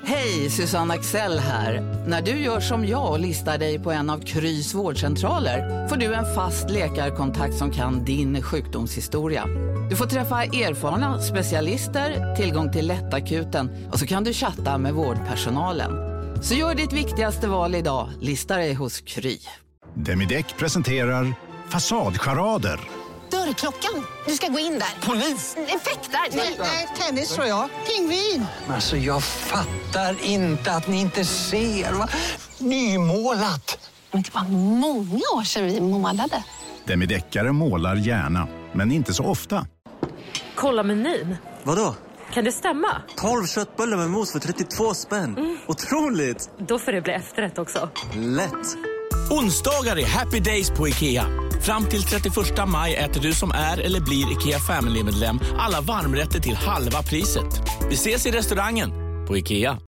Hej, Susanne Axel här. När du gör som jag och listar dig på en av Krys vårdcentraler får du en fast läkarkontakt som kan din sjukdomshistoria. Du får träffa erfarna specialister, tillgång till lättakuten och så kan du chatta med vårdpersonalen. Så gör ditt viktigaste val idag, lista dig hos Kry. Demideck presenterar Fasadcharader. Dörrklockan. Du ska gå in där. Polis? Effektar? Nej, tennis tror jag. Pingvin. Alltså jag fattar inte att ni inte ser. Va? Nymålat. Men det var många år sedan vi målade. Demideckare målar gärna, men inte så ofta. Kolla menyn. Vadå? Kan det stämma? 12 köttbullar med mos för 32 spänn. Otroligt! Då får det bli efterrätt också. Lätt! Onsdagar är happy days på IKEA. Fram till 31 maj äter du som är eller blir IKEA Family-medlem alla varmrätter till halva priset. Vi ses i restaurangen på IKEA.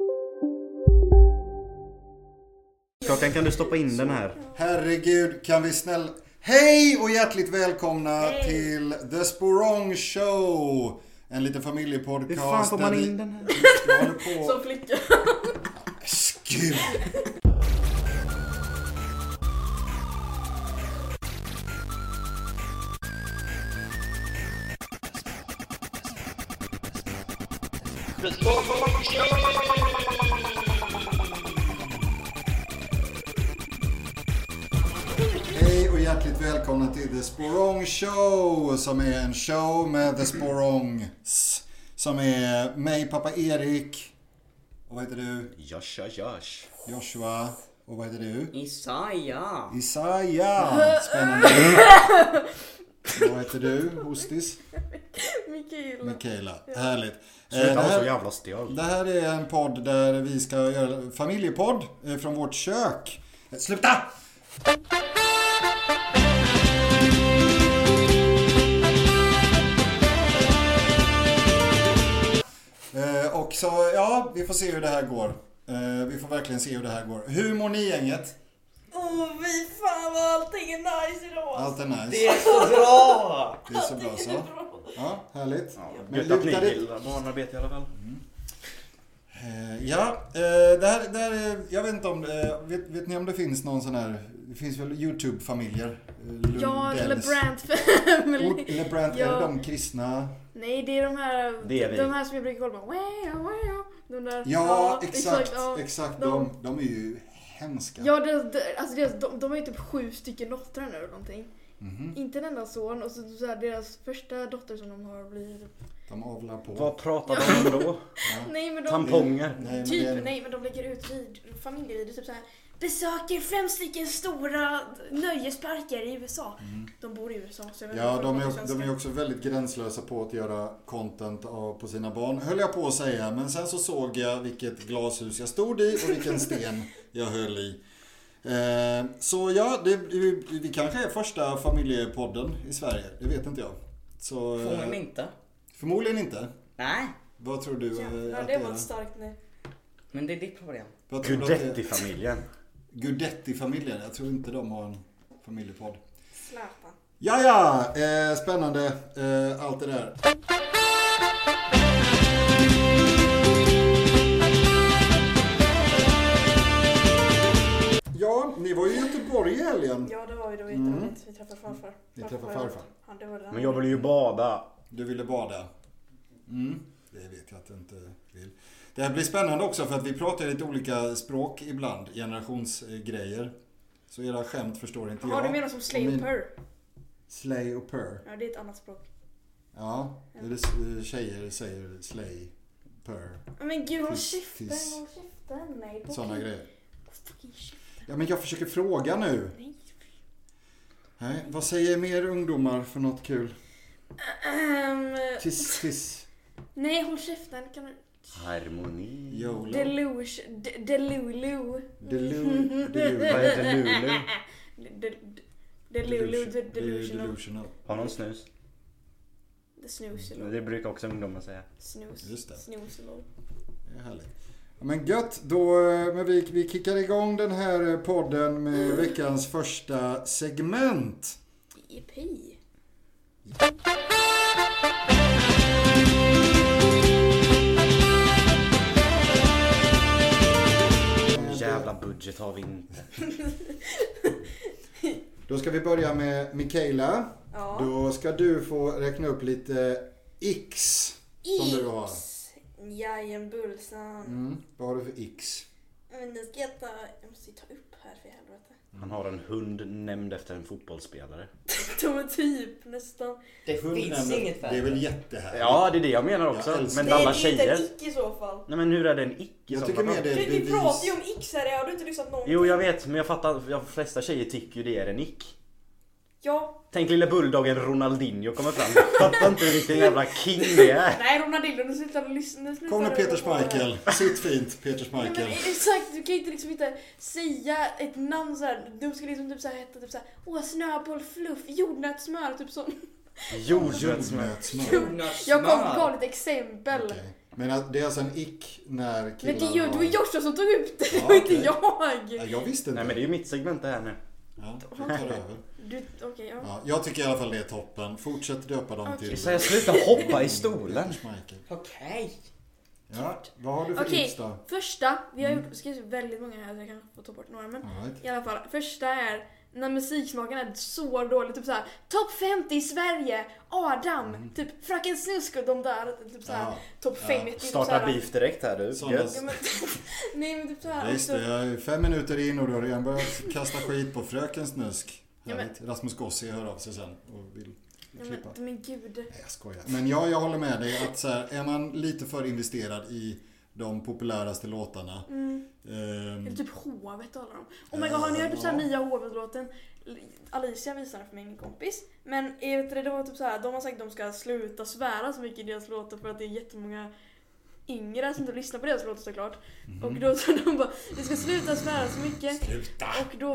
Klockan, kan du stoppa in den här? Herregud, kan vi snälla... Hej och hjärtligt välkomna till The Sporong Show. En liten familjepodcast. Hur fan får man in den här? Som flicka. Gud. Hej och hjärtligt välkomna till The Sporong Show, som är en show med The Sporongs, som är mig, pappa Erik. Och vad heter du? Joshua. Och vad heter du? Isaiah. Spännande. Vad heter du? Hostis? Mikaela. Härligt. Sluta vara så jävla stel. Det här är en podd där vi ska göra familjepodd från vårt kök. Sluta! Och så, ja, vi får se hur det här går. Vi får verkligen se hur det här går. Hur mår ni, gänget? Vi fan vad allting är nice idag. Allt är nice. Det är så bra! Det är så bra så. Ja, härligt. Men luktar det barnarbete i alla fall. Ja, det här, jag vet inte om vet ni om det finns någon sån här, det finns väl YouTube-familjer? Ja, LeBrant family. LeBrant, ja. Är det de kristna? Nej, det är de här, de här som jag brukar kolla på. De där, ja, exakt. De är ju hemska. Ja, de är ju typ 7 stycken dottrar nu eller någonting. Mm-hmm. Inte en enda son. Och så här, deras första dotter som de har blir... De avlar på. Vad pratar de om då? Nej, men de... Tamponger. Nej, men de lägger ut familjevideo typ så här. Besöker 5 stycken stora nöjesparker i USA. De bor i USA. Så ja, de är också väldigt gränslösa på att göra content på sina barn. Höll jag på att säga. Men sen så såg jag vilket glashus jag stod i och vilken sten jag höll i. Så ja, vi kanske är första familjepodden i Sverige. Det vet inte jag. Så, förmodligen inte. Nej. Vad tror du? Ja, det var ett starkt nej. Men det är ditt problem. Gudetti-familjen. Gudetti-familjen. Jag tror inte de har en familjepodd. Släpa. Ja, spännande. Allt det där. Ja, ni var ju i Göteborg i helgen. Ja, det var vi då. Vi träffade farfar. Ni träffade farfar. Men jag ville ju bada. Du ville bada. Det vet jag att du inte vill. Det här blir spännande också för att vi pratar lite olika språk ibland. Generationsgrejer. Så era skämt förstår inte jag. Ja, du menar som slay och purr? Slay och purr. Ja, det är ett annat språk. Ja, tjejer säger slay, purr. Men gud, håll käften. Nej, sådana grejer. Ja, men jag försöker fråga nu. Nej, vad säger mer ungdomar för något kul? Tiss. Nej, håll käften. Kan du... Harmoni. YOLO. Delulu. Vad heter Lulu? Delusional. Har någon snus? Snus. Det brukar också ungdomar säga. Snus. Just det. Snus. Det är härligt. Men gött, då, men vi kickar igång den här podden med veckans första segment. Yippee. budget har vi inte. Då ska vi börja med Mikaela. Ja. Då ska du få räkna upp lite X som du har. Jajambulsan. Vad har du för X? Men nu ska jag måste ta upp här för helvete. Han har en hund nämnd efter en fotbollsspelare. De typ nästan. Det finns inget Det är väl jättehärligt. Ja, det är det jag menar också. Men alla tjejer. Det är inte en ick i så fall. Nej, men hur är det en ick i Jag så tycker fall? mer det är ett Vi bevis. pratar ju om icks här, jag har inte lyssnat någonting. Jo, jag vet, men jag fattar. De flesta tjejer tycker ju det är en ick. Ja. Tänk lilla bulldoggen Ronaldinho kommer fram. Jag fattar inte vilken jävla king det är. Nej, Ronaldinho, nu slutar du lyssna. Kom nu Peter Schmeichel. Sitt fint Peter Nej, Schmeichel. men exakt, du kan inte liksom inte säga ett namn så här. Du ska liksom typ så här heta typ så här, snöboll fluff, jordnötssmör typ så. Jordnötssmör. Jag gav lite exempel. Okay. Men det är alltså en ick när killar... Men det var Joshua som tog upp det, det var inte jag. Ja, jag visste inte. Nej, men det är ju mitt segment det här nu. Ja, jag tar över. Ja. Ja, jag tycker i alla fall det är toppen. Fortsätt döpa dem till... Så jag slutar hoppa i stolen. Okej. Ja, vad har du för X då? Första, vi har skrivit väldigt många här så jag kan få ta bort några, men i alla fall, första är när musiksmaken är så dålig, typ såhär topp 50 i Sverige, Adam, typ Fröken Snusk och de där, typ såhär topp 50. Starta beef direkt här du. Nej, men typ såhär. Just det, jag är 5 minuter in och du har redan börjat kasta skit på Fröken Snusk. Rasmus Gossi hör av sig sen och vill klippa. Men gud. Nej, jag skojar. Men jag håller med dig att så här, är man lite för investerad i de populäraste låtarna. Eller typ Hovet talar om. Oh my god, har ni hört typ såhär nya Hovet-låten? Alicia visade för min kompis. Men det var typ såhär, de har sagt att de ska sluta svära så mycket i deras låtar för att det är jättemånga yngre som inte lyssnar på deras låtar såklart. Och då så de bara, vi ska sluta svära så mycket. Sluta! Och då...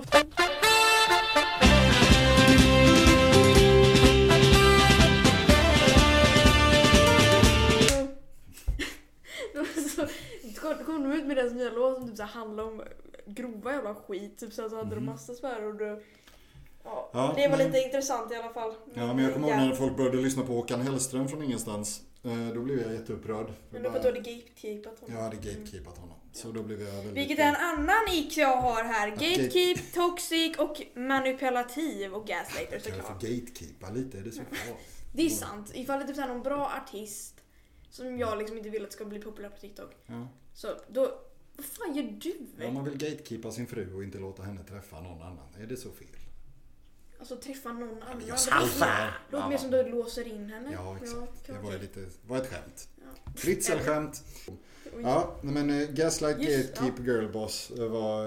Så kom de ut med deras nya låt som typ så handlar om grova jävla skit. Typ så hade de massa svärord och... Ja, det var lite intressant i alla fall. Ja, men jag kommer ihåg när folk började lyssna på Håkan Hellström från ingenstans. Då blev jag jätteupprörd. Men då hade gatekeepat honom. Jag hade gatekeepat honom. Så då blev jag väldigt... Vilket är en annan ick jag har här. Gatekeep, toxic och manipulativ och gaslighter såklart. För gatekeepa lite, är det så bra? Det är sant. Ifall det är typ såhär någon bra artist som jag liksom inte vill att ska bli populär på TikTok. Ja. Så då... Vad fan gör du? Ja, man vill gatekeepa sin fru och inte låta henne träffa någon annan. Är det så fel? Alltså träffa någon annan. Det låter mer som du låser in henne. Ja, exakt. Det var ett skämt. Ja. Fritzl-skämt. Ja, men Gaslight Gatekeep Girlboss var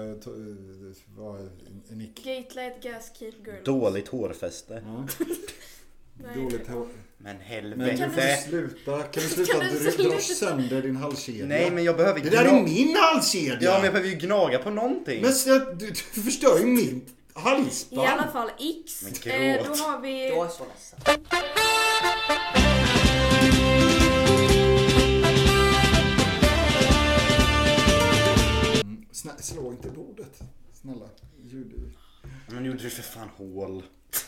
en nick. Gatelight Gaskeep Girl. Dåligt hårfäste. Ja. Dåligt hår. Men helvete. Kan du sluta dra sönder din halskedja? Nej, men jag behöver Det där är min halskedja! Ja, men jag behöver ju gnaga på någonting. Men du förstör ju min halsband. I alla fall X. Då har vi... Jag är så ledsen. Slå inte bordet. Snälla. Men gjorde du för fan hål.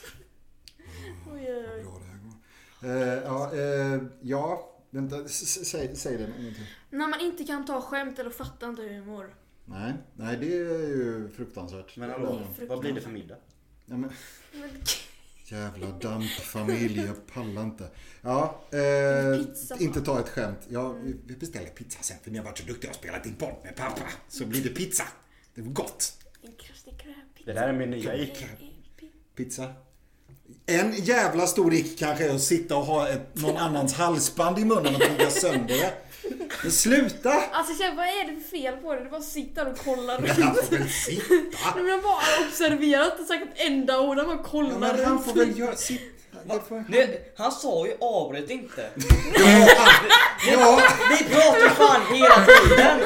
Oj. Bra det här går. Ja, vänta, säg det någonting. När man inte kan ta skämt eller fatta inte humor. Nej, det är ju fruktansvärt. Men hallå, vad blir det för middag? Ja, men... Jävla dampfamilj, jag pallar inte. Ja, inte ta ett skämt. Ja, vi beställer pizza sen för ni har varit så duktiga och spelat in podd med pappa. Så blir det pizza. Det var gott. Det där är min nya ick. Pizza. En jävla stor ick kanske är att sitta och ha någon annans halsband i munnen och tugga sönder det. Men sluta! Alltså vad är det för fel på det? Det bara sitter och kollar runt. Han får väl sitta. Men jag har bara observerat och sagt ett enda ord. Han kollar runt. Ja, men han får väl göra sitt. Han sa ju avbryt inte. Ja. Ni pratar ju fan hela tiden.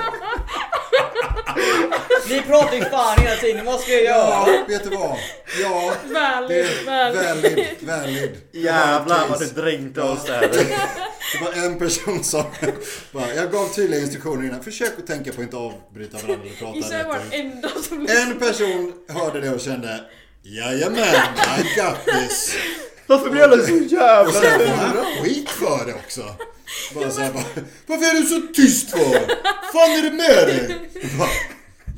Ni pratar ju fan hela tiden. Vad ska jag göra? Ja, vet du vad? Ja. Väldigt. Jävlar vad du dränkte oss där. Det var en person som bara, jag gav tydliga instruktioner innan. Försök att tänka på att inte avbryta varandra eller prata rätt. En person hörde det och kände, jajamän, I got this. Varför blev det så jävla? Och sen får han skit för det också. Bara såhär, varför är du så tyst för? Fan är det med dig? Ja,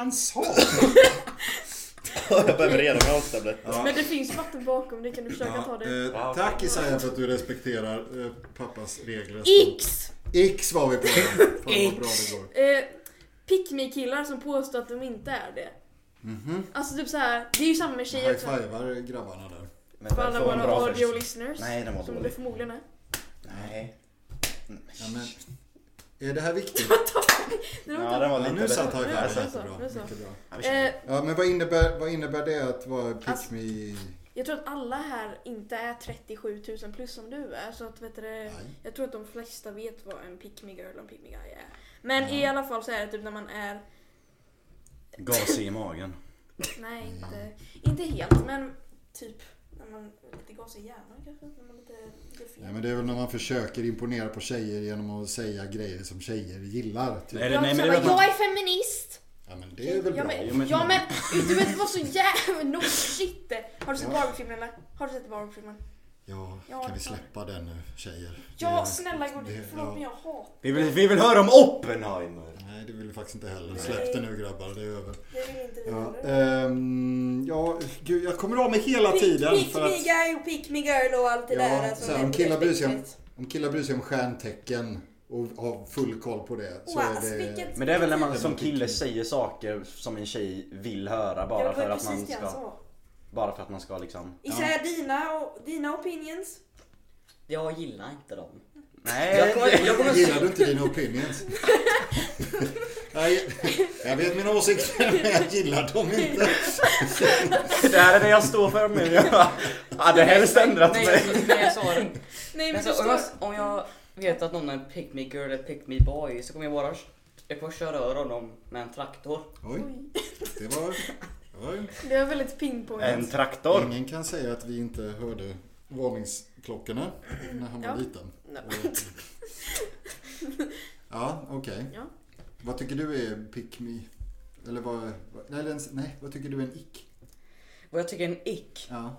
han sa? Jag behöver redan med avstämlet. Men det finns vatten bakom, det kan du försöka ta det. Tack Isaiah för att du respekterar pappas regler. X var vi på. Fan vad bra det går. Pick-me-killar som påstår att de inte är det. Alltså typ så här, det är ju samma med tjejer också. High-fivar grabbarna där. För alla våra audio-listeners. Nej, det var som dåligt. det förmodligen är. Nej. Ja, men, är det här viktigt? Ja, det var lite nu satt Nu Ja, men vad innebär det att vara pick me? Jag tror att alla här inte är 37 000 plus som du är. Så att, vet du, jag tror att de flesta vet vad en pick me girl och en pick me guy är. Men i alla fall så är det typ när man är... Gasig i magen. Nej, inte helt, men typ när man är lite gasig i hjärnan kanske. När man lite fel. Ja, men det är väl när man försöker imponera på tjejer genom att säga grejer som tjejer gillar. Typ. Jag är feminist! Ja, men det är väl bra. Men du vet vad så jävla... No shit! Har du sett Barbie-filmen eller? Har du sett Barbie-filmen? Ja, kan vi släppa den nu, tjejer? Ja, snälla, förlåt men jag hatar. Vi vill höra om Oppenheimer. Nej, det vill vi faktiskt inte heller. Släpp det nu grabbar, det är över. Det vill inte vi heller. Gud, jag kommer av mig hela tiden. Pick me guy och pick me girl och allt det där. Alltså, om killar bryr sig om stjärntecken och har full koll på det. Så är det... Men det är väl när man som kille säger saker som en tjej vill höra bara för att man ska... Bara för att man ska liksom... Isaiah, dina opinions? Jag gillar inte dem. Nej, gillar du inte dina opinions? Jag vet mina åsikter, men jag gillar dem inte. Det här är det jag står för, men jag hade helst ändrat mig. Nej, jag sa det. Nej, men om jag vet att någon är pick me girl eller pick me boy så kommer jag får köra över honom med en traktor. Oj. Det är väldigt pinpoint. En traktor. Ingen kan säga att vi inte hörde varningsklockorna när han var liten. Ja, okej. Ja. Vad tycker du är pick me? Eller vad tycker du är en ick? Vad jag tycker är en ick? Ja.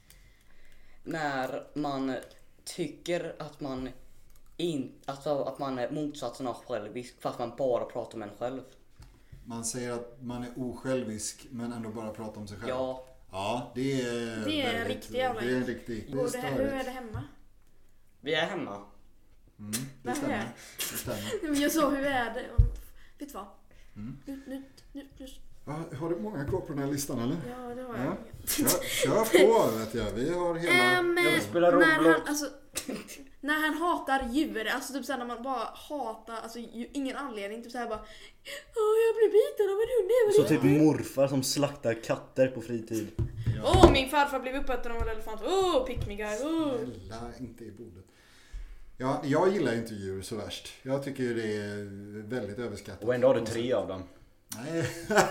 När man tycker att man att man är motsatsen av självisk fast man bara pratar om en själv. Man säger att man är osjälvisk men ändå bara pratar om sig själv. Ja, det är en riktig jävla. Det är en riktig. Hur är det hemma? Vi är hemma. Det stämmer. Men jag sa hur är det? Vet du vad? Nu. Har du många kvar på den här listan eller? Ja, det har jag. Kör på vet jag. Vi har hela... Jag spelar Roblox. När han hatar djur, alltså typ såhär när man bara hatar, alltså ingen anledning, typ såhär bara jag blir biten av en hund. Så typ morfar som slaktar katter på fritid. Min farfar blev uppäten av en elefant. Pick me guy. Snälla, inte i bordet. Ja, jag gillar inte djur så värst. Jag tycker det är väldigt överskattat. Och ändå har du 3 av dem. Nej.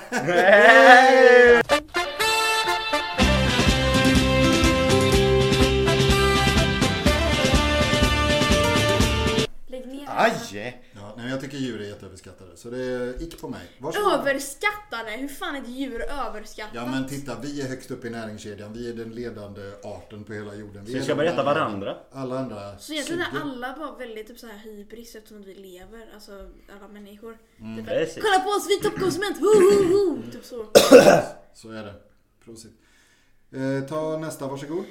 Lägg ner. Aj! Ja, nej, jag tycker djur är jätteöverskattade. Så det är ick på mig. Överskattade? Hur fan är ett djur överskattat? Ja men titta, vi är högst upp i näringskedjan. Vi är den ledande arten på hela jorden. Vi ska berätta varandra. Alla andra. Så egentligen är alla bara väldigt typ så här hybris eftersom att vi lever. Alltså alla människor. Typ, kolla på oss, vi är toppkonsument. Typ så. Så är det. Prosit. Ta nästa, varsågod.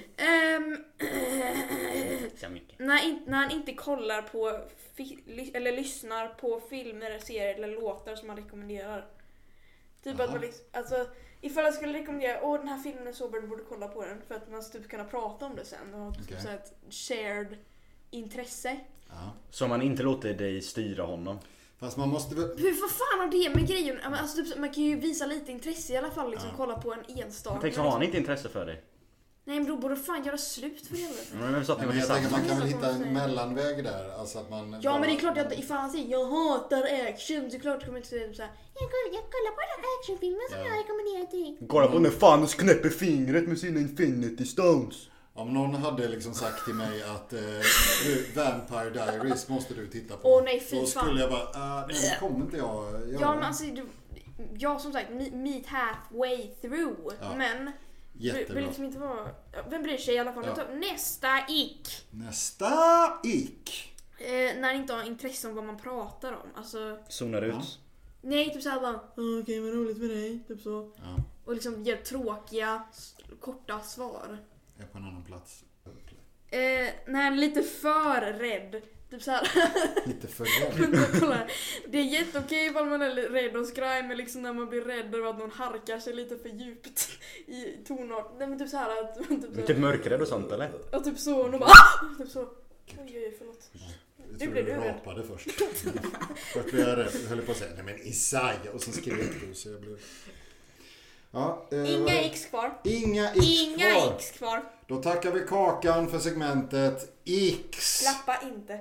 När han inte kollar på eller lyssnar på filmer, serier eller låtar som man rekommenderar. Typ att man liksom, alltså ifall jag skulle rekommendera den här filmen är så bra, du borde kolla på den för att man typ kunna prata om det sen och typ så ett shared intresse. Så man inte låter dig styra honom. Fast man måste väl... Vad fan har det med grejen? Alltså, typ, man kan ju visa lite intresse i alla fall liksom, kolla på en enstaka. Tänk så har han inte intresse för dig. Nej men då borde fan göra slut för helvete. Men jag tänker man kan väl hitta en mellanväg där. Alltså att man ja men det är klart att ifall han säger jag hatar action så klart kommer inte säga såhär jag kollar på den här actionfilmen som jag rekommenderar till. Kolla på när Thanos knäpper fingret med sina Infinity Stones. Om någon hade liksom sagt till mig att Vampire Diaries måste du titta på. Nej fy fan. Då skulle jag bara, nej det kommer inte jag göra. Ja men alltså jag som sagt meet halfway through. Ja. Men jättebra. Vill liksom inte vara... Vem bryr sig i alla fall? Ja. Nästa ick. Nästa ick. När inte har intresse om vad man pratar om. Alltså... Zonar ut. Nej, typ såhär bara okej, vad roligt med dig, typ så. Ja. Och liksom ger tråkiga, korta svar. Är på en annan plats. Nej, lite för rädd. Typ såhär. Lite för rädd. Det är jätteokej ifall man är rädd och skraj, men liksom när man blir rädd över att någon harkar sig lite för djupt i tonart. Nej, men typ såhär att... Typ mörkrädd och sånt, eller? Ja, typ så. Och de bara typ så. Oj, förlåt. Du blev du rapade först. Först blev jag rädd. Jag höll på att säga, nej men Isaiah. Och sen skrek du så jag blev... Ja, Inga X kvar. Inga X kvar. Då tackar vi Kakan för segmentet X. Klappa inte.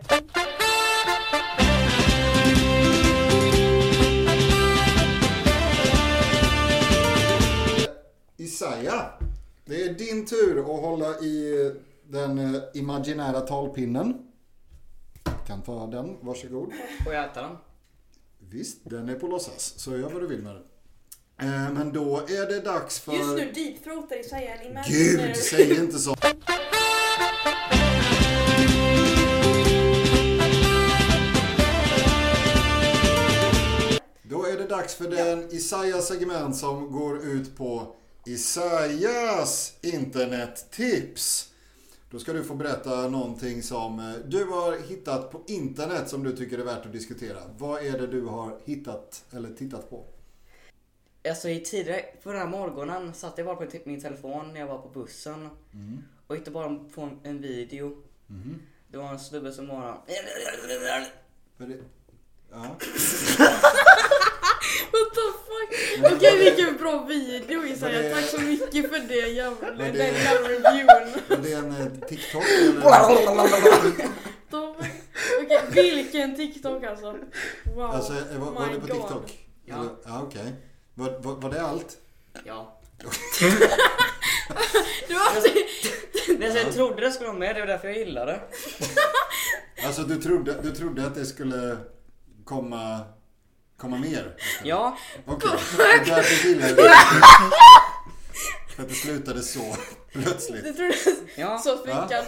Isaiah, det är din tur att hålla i den imaginära talpinnen. Kan ta den, varsågod. Får jag äta den? Visst, den är på låtsas, så gör vad du vill med den. Men då är det dags för... Just nu deepthroatar Isaiah en imaginär. Gud, säg inte så. Då är det dags för den Isaiah-segment som går ut på Isaiahs internettips. Då ska du få berätta någonting som du har hittat på internet som du tycker är värt att diskutera. Vad är det du har hittat eller tittat på? Alltså tidigare på den här morgonen satt jag bara på min telefon när jag var på bussen. Och hittade bara på en video. Det var en snubbe som bara... Ja. What the fuck? Okej, vilken bra video Isaiah. Tack så mycket för det jävla reviewen. Var det en TikTok eller? Okej, vilken TikTok alltså? Wow. Alltså, var det på TikTok? Ja. Eller, ja, okej. Var det allt? Ja. Jag trodde det skulle vara med, det var därför jag gillade det. Alltså du trodde att det skulle komma mer? Ja. Okej. Därför gillade det. För att det slutade så plötsligt. Du trodde ja. Så fick jag.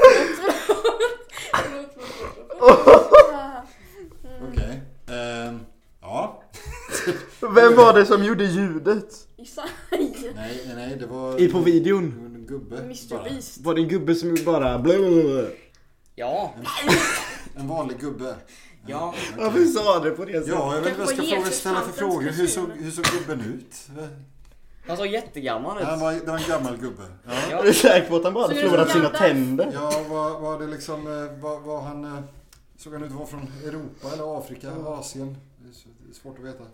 Okej. Ja. Vem var det som gjorde ljudet? Isaiah. Nej, det var... På videon? En gubbe. Mr. Beast. Var det en gubbe som bara... Blablabla? Ja. En vanlig gubbe. Ja. Okay. Varför sa du på det sättet? Ja, jag vet inte vad jag ska ställa för frågor. Hur såg gubben ut? Han såg jättegammal ut. Det var en gammal gubbe. Ja. Jag är säker på att han bara hade förlorat sina tänder. Ja, var det liksom... Var han... Såg han ut att vara från Europa eller Afrika, Asien? Det är svårt att veta.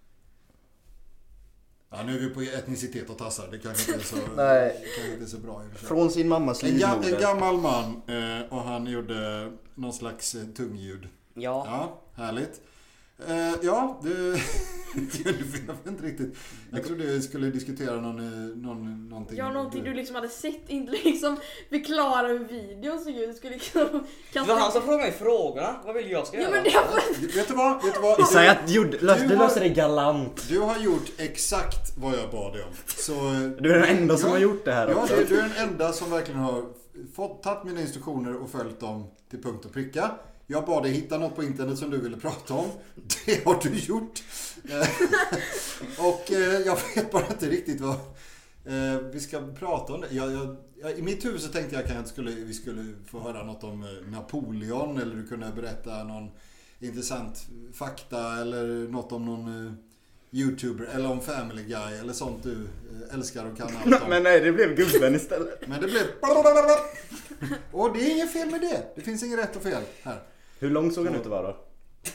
Ja, nu är vi på etnicitet och tassar. Det kanske inte är så, kanske inte är så bra. Från sin mammas livmoder. En gammal man och han gjorde någon slags tungljud. Ja. Ja, härligt. Ja, jag vet inte riktigt. Jag trodde jag skulle diskutera någonting. Ja, någonting du liksom hade sett, inte liksom förklara hur videon såg ut. Du skulle liksom... Det var han som frågade mig frågorna. Vad vill jag ska göra? Men vet du vad? Isaiah, du löser det galant. Du har gjort exakt vad jag bad dig om. Så, du är den enda som har gjort det här också. Ja, du är den enda som verkligen har tagit mina instruktioner och följt dem till punkt och pricka. Jag bad dig hitta något på internet som du ville prata om. Det har du gjort. Och jag vet bara inte riktigt vad vi ska prata om det. I mitt huvud så tänkte jag att vi skulle få höra något om Napoleon. Eller du kunde berätta någon intressant fakta. Eller något om någon YouTuber. Eller om Family Guy. Eller sånt du älskar och kan allt om. Men nej, det blev gubben istället. Men det blev... Och det är inget fel med det. Det finns inget rätt och fel här. Hur lång såg han ut att vara då?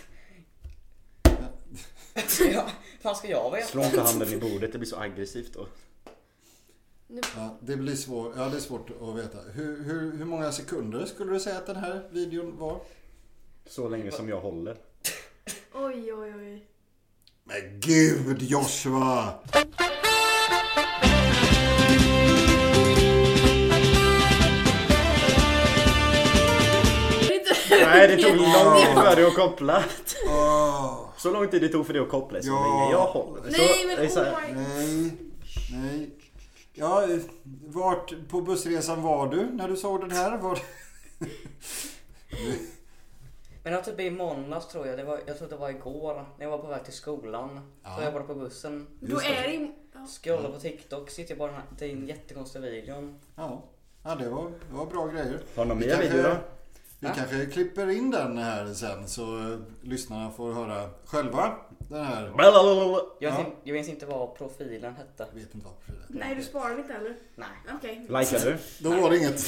Ja, fan ska jag veta? Slå inte handen i bordet, det blir så aggressivt då. Ja, det blir svårt. Ja, det är svårt att veta. Hur många sekunder skulle du säga att den här videon var? Så länge som jag håller. Oj. Men gud, Joshua! Nej, det tog lång tid för det att koppla. Så lång tid det tog för det att koppla. Så länge jag håller. Nej. Ja, vart på bussresan var du när du såg den här? Men det var typ i måndags tror jag. Jag tror det var igår när jag var på väg till skolan. Så jag var på bussen. Då är det... Scrollade på TikTok, sitter jag bara till en jättekonstig videon. Ja, det var bra grejer. Har någon mer video då? Vi kanske klipper in den här sen så lyssnarna får höra själva den här. Jag vet inte vad profilen hette. Vet inte vad profilen. Nej, du sparar inte heller? Nej. Okej. Likear du? Då var det inget.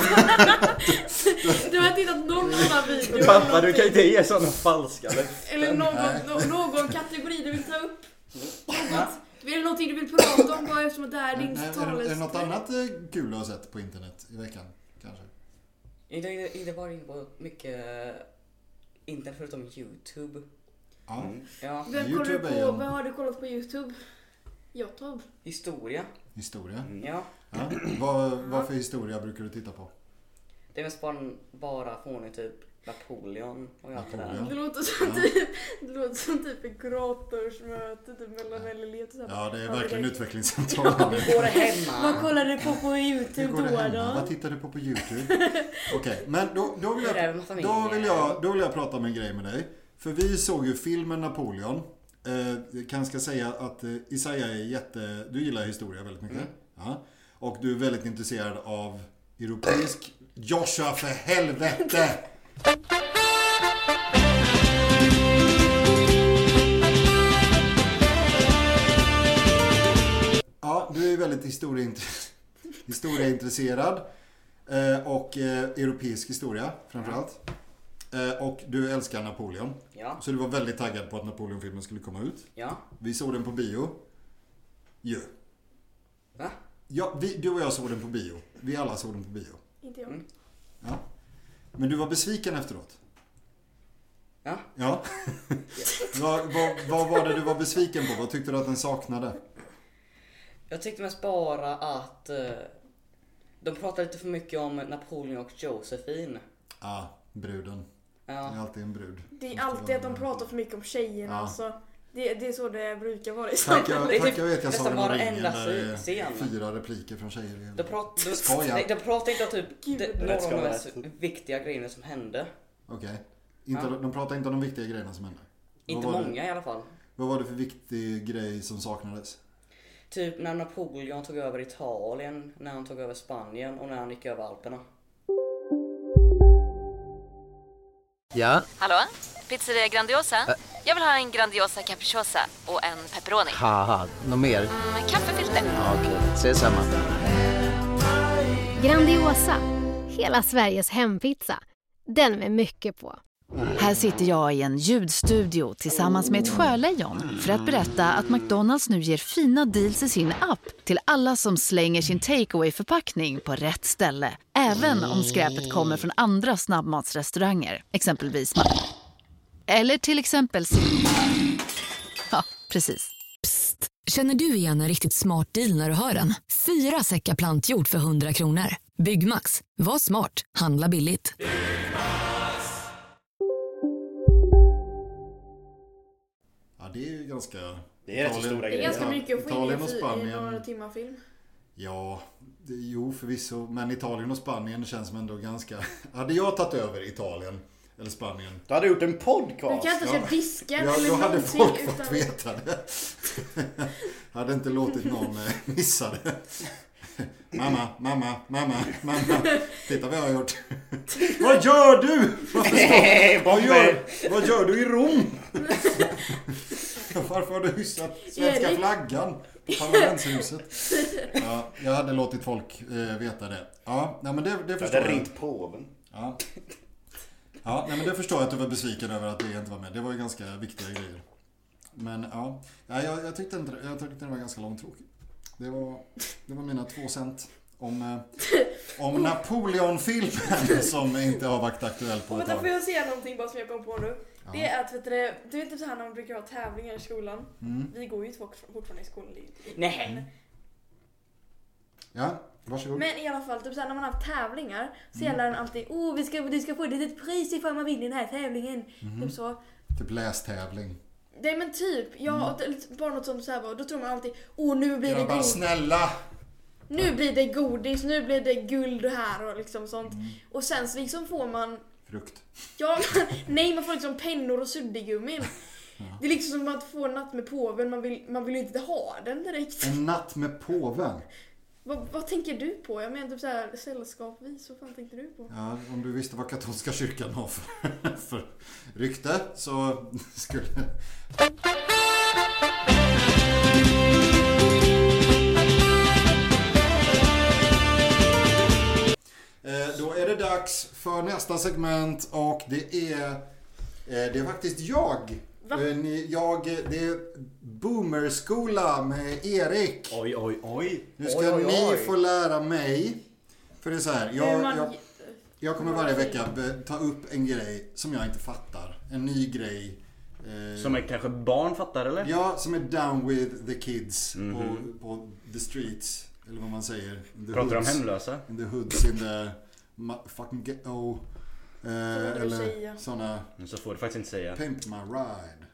Du har tittat någon annan video. Pappa, du kan inte ge sådana falska. Eller någon kategori du vill ta upp. Är det någonting du vill prata om bara eftersom det är din Är det något annat kul du har sett på internet i veckan? Kanske? Det var inne på mycket internet förutom YouTube. Ja. Ja. Vad har du kollat på YouTube? YouTube? Historia. Historia? Ja. Vad för historia brukar du titta på? Det är mest bara fånig typ Napoleon och allt det där. Det låter som typ ett kuratorsmöte typ mellan LLE och så. Ja, det är verkligen utvecklingscentralen. Hur går det hemma? Vad kollar du på YouTube då? Vad tittar du på YouTube? Okej, men då vill jag prata om en grej med dig. För vi såg ju filmen Napoleon. Jag kan ska säga att Isaiah är du gillar historia väldigt mycket. Ja. Och du är väldigt intresserad av europeisk... Joshua, för helvete! Ja, du är väldigt historieintresserad och europeisk historia framförallt. Och du älskar Napoleon. Ja. Så du var väldigt taggad på att Napoleon-filmen skulle komma ut. Ja. Vi såg den på bio. Va? Ja, du och jag såg den på bio. Vi alla såg den på bio. Inte jag. Ja. Men du var besviken efteråt. Ja. Ja. Vad var det du var besviken på? Vad tyckte du att den saknade? Jag tyckte mest bara att de pratade lite för mycket om Napoleon och Josephine. Ja, bruden. Ja. Det är alltid en brud. Det är alltid att de pratar för mycket om tjejerna. Alltså. Det är så det brukar vara i samhället. Jag vet, jag sa det någon ringen där 4 repliker från tjejer. De pratar inte om typ några av de mest viktiga grejerna som hände. Okej. De pratar inte om de viktiga grejerna som hände? Inte många i alla fall. Vad var det för viktig grej som saknades? Typ när Napoleon tog över Italien, när han tog över Spanien och när han gick över Alperna. Ja? Hallå? Pizzeria Grandiosa? Jag vill ha en Grandiosa capriciosa och en pepperoni. Haha, något mer? Kaffefilter. Ja, okej, ses samma. Grandiosa, hela Sveriges hempizza. Den med mycket på. Här sitter jag i en ljudstudio tillsammans med ett sjölejon för att berätta att McDonald's nu ger fina deals i sin app till alla som slänger sin takeaway-förpackning på rätt ställe. Även om skräpet kommer från andra snabbmatsrestauranger, exempelvis eller till exempel... Ja, precis. Psst, känner du igen en riktigt smart deal när du hör den? 4 säckar plantjord för 100 kronor. Byggmax, var smart, handla billigt. Ja, det är ju ganska... Det är rätt så stora grejer. Det är ganska mycket att få Italien in och Spanien. i några timmar film. Ja, jo förvisso. Men Italien och Spanien känns som ändå ganska... Hade jag tagit över Italien eller Spanien? Du hade gjort en podcast. Du kan inte köra disken eller då hade någonting. folk fått veta det. Hade inte låtit någon missa det. Mamma. Titta vad jag har gjort. Vad gör du? Vad gör du i Rom? Varför har du hyssat svenska flaggan på parlamentshuset? Ja, jag hade låtit folk veta det. Ja, nej, men det förstår jag. Ringt påven. Ja, nej, men det förstår jag att du var besviken över att det inte var med. Det var ju ganska viktiga grejer. Men ja, jag tyckte det var ganska långtråkigt. Det var mina 2 cent om Napoleon-filmen som inte har varit aktuell på ett tag. Får jag säga någonting bara som jag kom på nu? Ja. Det är att du vet typ så här när man brukar ha tävlingar i skolan. Vi går ju fortfarande i skolan. Nej. Ja, varsågod. Men i alla fall typ så här, när man har tävlingar så gäller den alltid du ska få ett litet pris ifall man vinner den här tävlingen. Typ så. Typ lästävling. Nej men typ, bara något sånt så här, då tror man alltid nu blir det bara snälla. Nu blir det godis, nu blir det guld här och liksom sånt. Och sen så liksom får man för frukt. Ja, nej, man får liksom pennor och suddigummin. Det är liksom som att få en natt med påven. Man vill ju inte ha den direkt. En natt med påven? Vad tänker du på? Jag menar typ såhär sällskapvis. Vad fan tänkte du på? Ja, om du visste vad katolska kyrkan har för rykte så skulle... Då är det dags för nästa segment och det är faktiskt jag. Det är Boomerskola med Erik. Oj. Nu ska ni få lära mig. För det är så här, jag kommer varje vecka ta upp en grej som jag inte fattar. En ny grej. Som är kanske barn fattar, eller? Ja, som är down with the kids på the streets. Eller vad man säger. Pratar de hemlösa? In the hoods, in the fucking ghetto. Eller såna. Så får du faktiskt inte säga. Pimp my ride.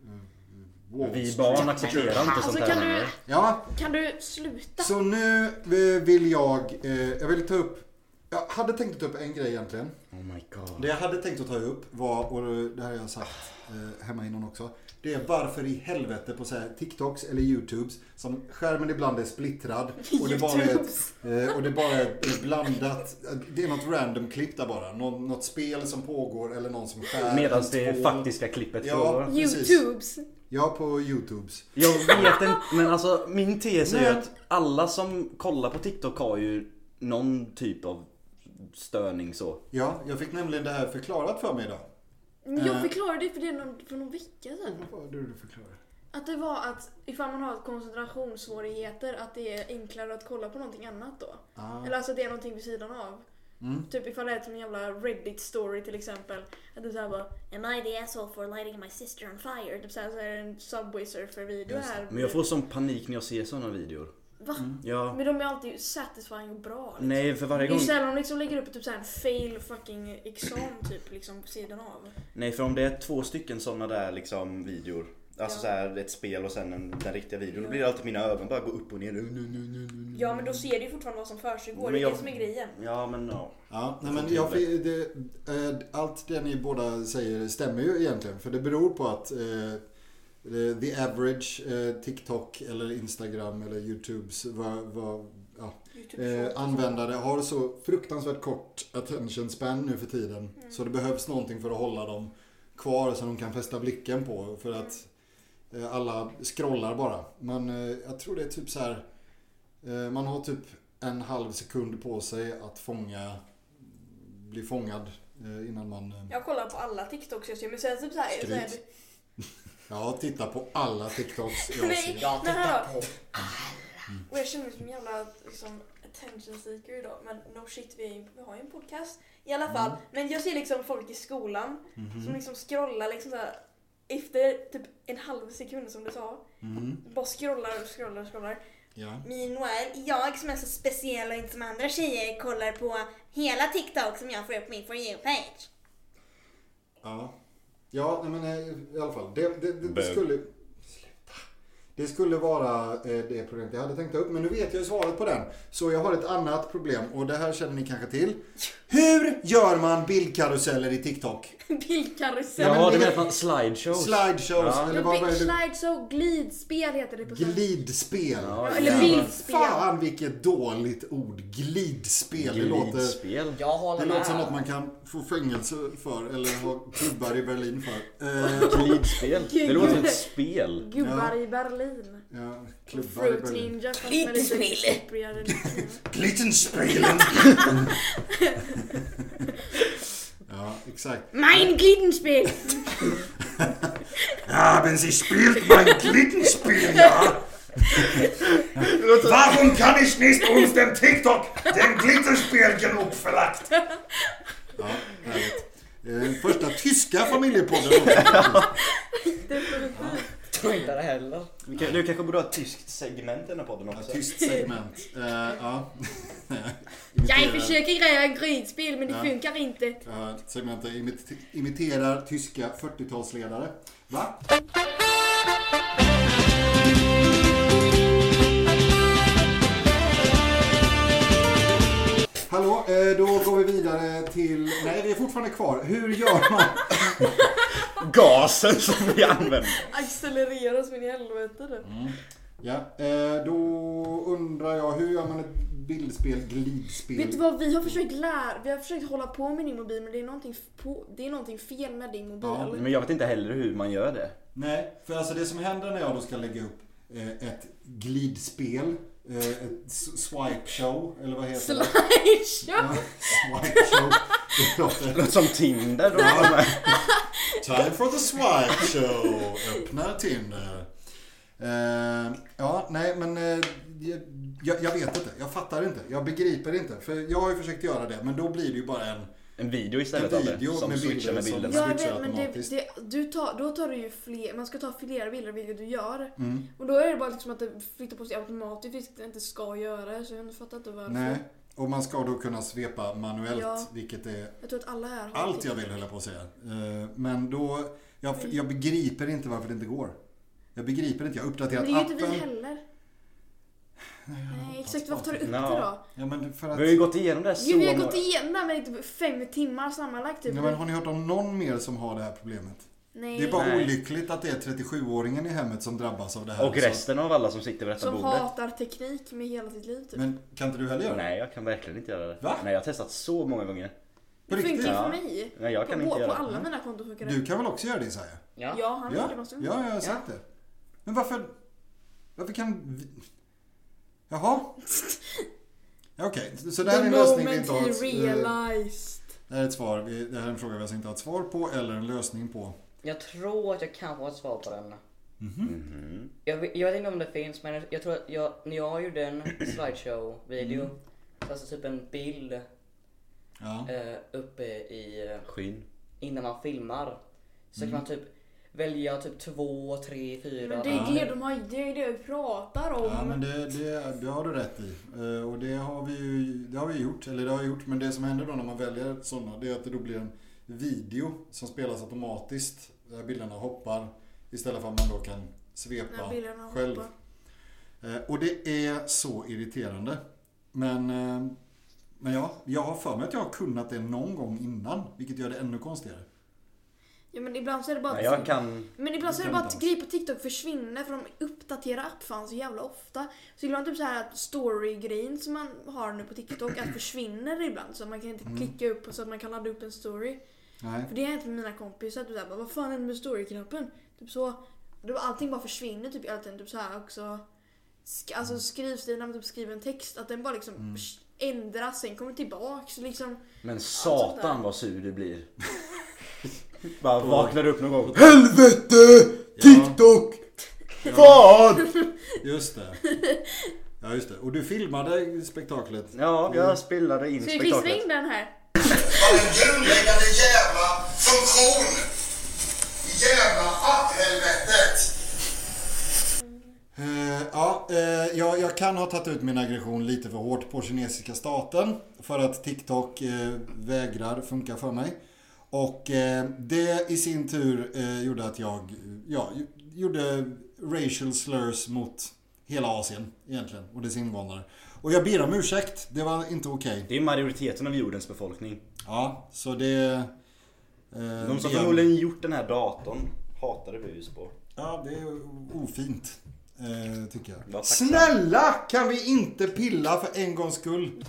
Vi barn accepterar inte sånt här. Kan du sluta? Så nu vill jag vill ta upp. Jag hade tänkt att ta upp en grej egentligen. Oh my god. Det jag hade tänkt att ta upp var, och det här har jag sagt hemma innan också. Det är varför i helvete på så här TikToks eller YouTubes som skärmen ibland är splittrad och det bara är blandat. Det är något random klipp där bara. Något spel som pågår eller någon som skär. Medan det faktiska klippet pågår. YouTubes. Ja, på YouTubes. Jag vet inte, men alltså min tes är ju att alla som kollar på TikTok har ju någon typ av störning så. Ja, jag fick nämligen det här förklarat för mig idag. Jag förklarade det för någon vecka sedan. Vad var det du förklarade? Att det var att ifall man har koncentrationssvårigheter att det är enklare att kolla på någonting annat då. Eller alltså att det är någonting vid sidan av. Typ ifall det är som en jävla Reddit story till exempel. Att det är såhär bara, am I the asshole for lighting my sister on fire? Typ såhär, så är det en Subway Surfer video här. Men jag får sån panik när jag ser såna videor. Va? Ja. Men de är alltid satisfying och bra liksom. Nej, för varje gång. Det är sällan de liksom lägger upp typ såhär en fail fucking exam typ liksom på sidan av. Nej, för om det är 2 stycken såna där liksom videor. Alltså så här ett spel och sen den riktiga videon. Då blir det alltid mina ögon bara gå upp och ner. Ja, men då ser du ju fortfarande vad som försiggår. Det är det som är grejen. Ja, men ja, nej, men allt det ni båda säger stämmer ju egentligen. För det beror på att the average TikTok eller Instagram eller YouTubes användare har så fruktansvärt kort attention span nu för tiden. Så det behövs någonting för att hålla dem kvar så de kan fästa blicken på. För att alla scrollar bara. Men jag tror det är typ så här. Man har typ 1/2 sekund på sig att bli fångad innan man... Jag kollar på alla TikToks jag ser, men sen typ så här. Ja, titta på alla TikToks jag Nej, ser. Jag tittar på alla. Och jag känner mig som en jävla liksom, attention seeker idag. Men no shit, vi har ju en podcast i alla fall. Men jag ser liksom folk i skolan som liksom scrollar liksom så här, efter typ 1/2 sekund som du sa. Bara scrollar. Ja. Meanwhile, jag som är så speciell och inte som andra tjejer kollar på hela TikTok som jag får upp min For You-page. Ja, men i alla fall. Det skulle vara det problemet jag hade tänkt ta upp. Men nu vet jag ju svaret på den. Så jag har ett annat problem. Och det här känner ni kanske till. Hur gör man bildkaruseller i TikTok? Bildkaruseller? Ja, det menar slideshows. Slideshows. Ja. Eller slideshow, glidspel heter det på svenska. Glidspel. Ja, eller bildspel. Fan vilket dåligt ord. Glidspel. Det låter som att man kan få fängelse för. Eller ha klubbar i Berlin för. Glidspel. Det låter som ett spel. Gubbar i Berlin. Ja, klubbar Fruit i Berlin. Ninja. Glittenspelen. Ja, exakt. Mein Glittenspiel. Haben Sie spielt mein Glittenspiel, ja? Warum kann ich nicht uns dem TikTok den Glitterspiel genug verlagt? Ja, härligt. Första tyska familjepodden. tror inte det heller. Du kanske borde ha ett tyskt segment i den här podden också. Ja, tyskt segment. Ja. Jag försöker greja gridspel men det funkar inte. Segmentet imiterar tyska 40-talsledare. Va? Hallå, då går vi vidare till... Nej, vi är fortfarande kvar. Hur gör man? Gasen som vi använder. Accelereras min i helvete det. Ja, då undrar jag, hur gör man ett bildspel, glidspel? Vet du vad, vi har försökt hålla på med din mobil, men det är någonting fel med din mobil. Ja, men jag vet inte heller hur man gör det. Nej, för alltså det som händer när jag då ska lägga upp ett glidspel, ett swipe show, eller vad heter det? Slideshow? Ja, swipe show. Det låter som Tinder då. Time for the swipe show. Öppna Tinder. Ja, nej, men jag vet inte. Jag fattar inte. Jag begriper inte. För jag har ju försökt göra det, men då blir det ju bara en video istället av det. Som med switchar med bilder. Jag vet, men då tar du ju fler. Man ska ta flera bilder av vilket du gör. Och då är det bara liksom att det flyttar på sig automatiskt, vilket det inte ska göra. Så jag fattar inte varför. Nej, och man ska då kunna svepa manuellt, vilket är... Jag tror att alla här har allt jag vill hålla på att säga. Men då... Jag begriper inte varför det inte går. Jag begriper inte, jag har uppdaterat appen. Men det är inte vi heller. Nej, exakt. Varför tar du upp det då? Ja, men för att... Vi har ju gått igenom det så... Vi har gått igenom det med typ 5 timmar sammanlagt. Typ. Ja, men har ni hört om någon mer som har det här problemet? Nej. Det är bara olyckligt att det är 37-åringen i hemmet som drabbas av det här. Och resten av alla som sitter vid detta bordet. Som hatar teknik med hela sitt liv. Typ. Men kan inte du heller göra det? Nej, jag kan verkligen inte göra det. Va? Nej, jag har testat så många gånger. Det funkar ju för mig. Nej, jag kan inte göra det. På alla mina konton funkar det. Du kan väl också göra det, Isaiah? Ja, han gjorde massor. Ja, jag har sagt det. Men varför kan vi... Jaha. Okej, så det här är en lösning vi inte har... Det här är ett svar. Det här är en fråga vi alltså inte har ett svar på eller en lösning på. Jag tror att jag kan få ett svar på den. Jag vet inte om det finns, men jag tror att när jag gjorde en slideshow-video så alltså typ en bild uppe i skyn innan man filmar, så kan man typ välja typ 2, 3, 4. Men det är det vi pratar om. Ja, men det har du rätt i. Och det har vi gjort, eller det har jag gjort, men det som händer då när man väljer sådana, det är att det då blir en video som spelas automatiskt där bilderna hoppar istället för att man då kan svepa själv. Och det är så irriterande. Men ja, jag har för mig att jag har kunnat det någon gång innan, vilket gör det ännu konstigare. Ja, men ibland så är det bara att grejer på TikTok försvinner, för de uppdaterar appfan så jävla ofta. Så ibland typ så här att story-grejen som man har nu på TikTok att försvinner ibland, så man kan inte klicka upp så att man kan ladda upp en story. Nej. För det är inte med mina kompisar typ så här, vad fan är det med story-knappen? Typ så, allting bara försvinner typ alltid, typ så här också. Alltså skrivstil när man typ skriver en text, att den bara liksom ändras, sen kommer tillbaks liksom. Men satan vad sur du blir. Bara vaknar upp någon gång. Helvete! TikTok! Fan! Just det. Ja, just det. Och du filmade spektaklet. Ja, jag spelade in spektaklet. Så vi klistrar in den här. Har en grundläggande jävla funktion. Jävla helvetet. Jag kan ha tagit ut min aggression lite för hårt på kinesiska staten för att TikTok vägrar funka för mig. Och det i sin tur gjorde att jag gjorde racial slurs mot hela Asien egentligen och dess invånare. Och jag ber om ursäkt, det var inte okej. Det är majoriteten av jordens befolkning. Ja, så det... De som förmodligen gjort den här datorn hatade bus på. Ja, det är ofint, tycker jag. Snälla, kan vi inte pilla för en gångs skull?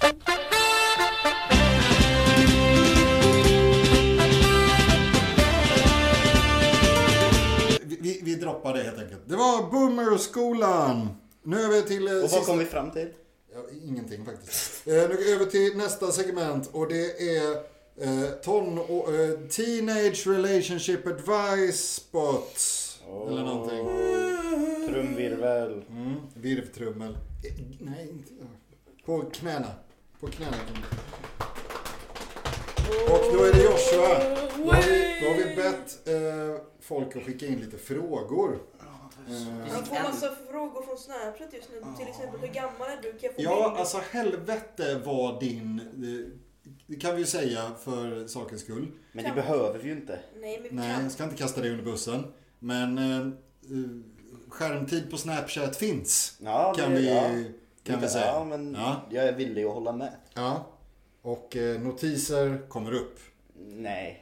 Vi droppar det helt enkelt. Det var Boomerskolan. Nu är vi till... och vad kom vi fram till? Ja, ingenting faktiskt. Nu går vi över till nästa segment. Och det är Teenage Relationship Advice Spots. Eller någonting. Trumvirvel. Virvtrummel. Nej, inte. På knäna. På knäna. Och då är det Joshua. Då har vi bett folk att skicka in lite frågor. Jag får massa frågor från Snapchat just nu. Till exempel, hur gammal är du? Kan jag få ja, alltså helvete var din... Det kan vi ju säga för sakens skull. Men det behöver vi ju inte. Nej, jag ska inte kasta dig under bussen. Men skärmtid på Snapchat finns. Ja, kan vi säga. Ja, men jag är villig att hålla med. Ja. Och notiser kommer upp. Nej.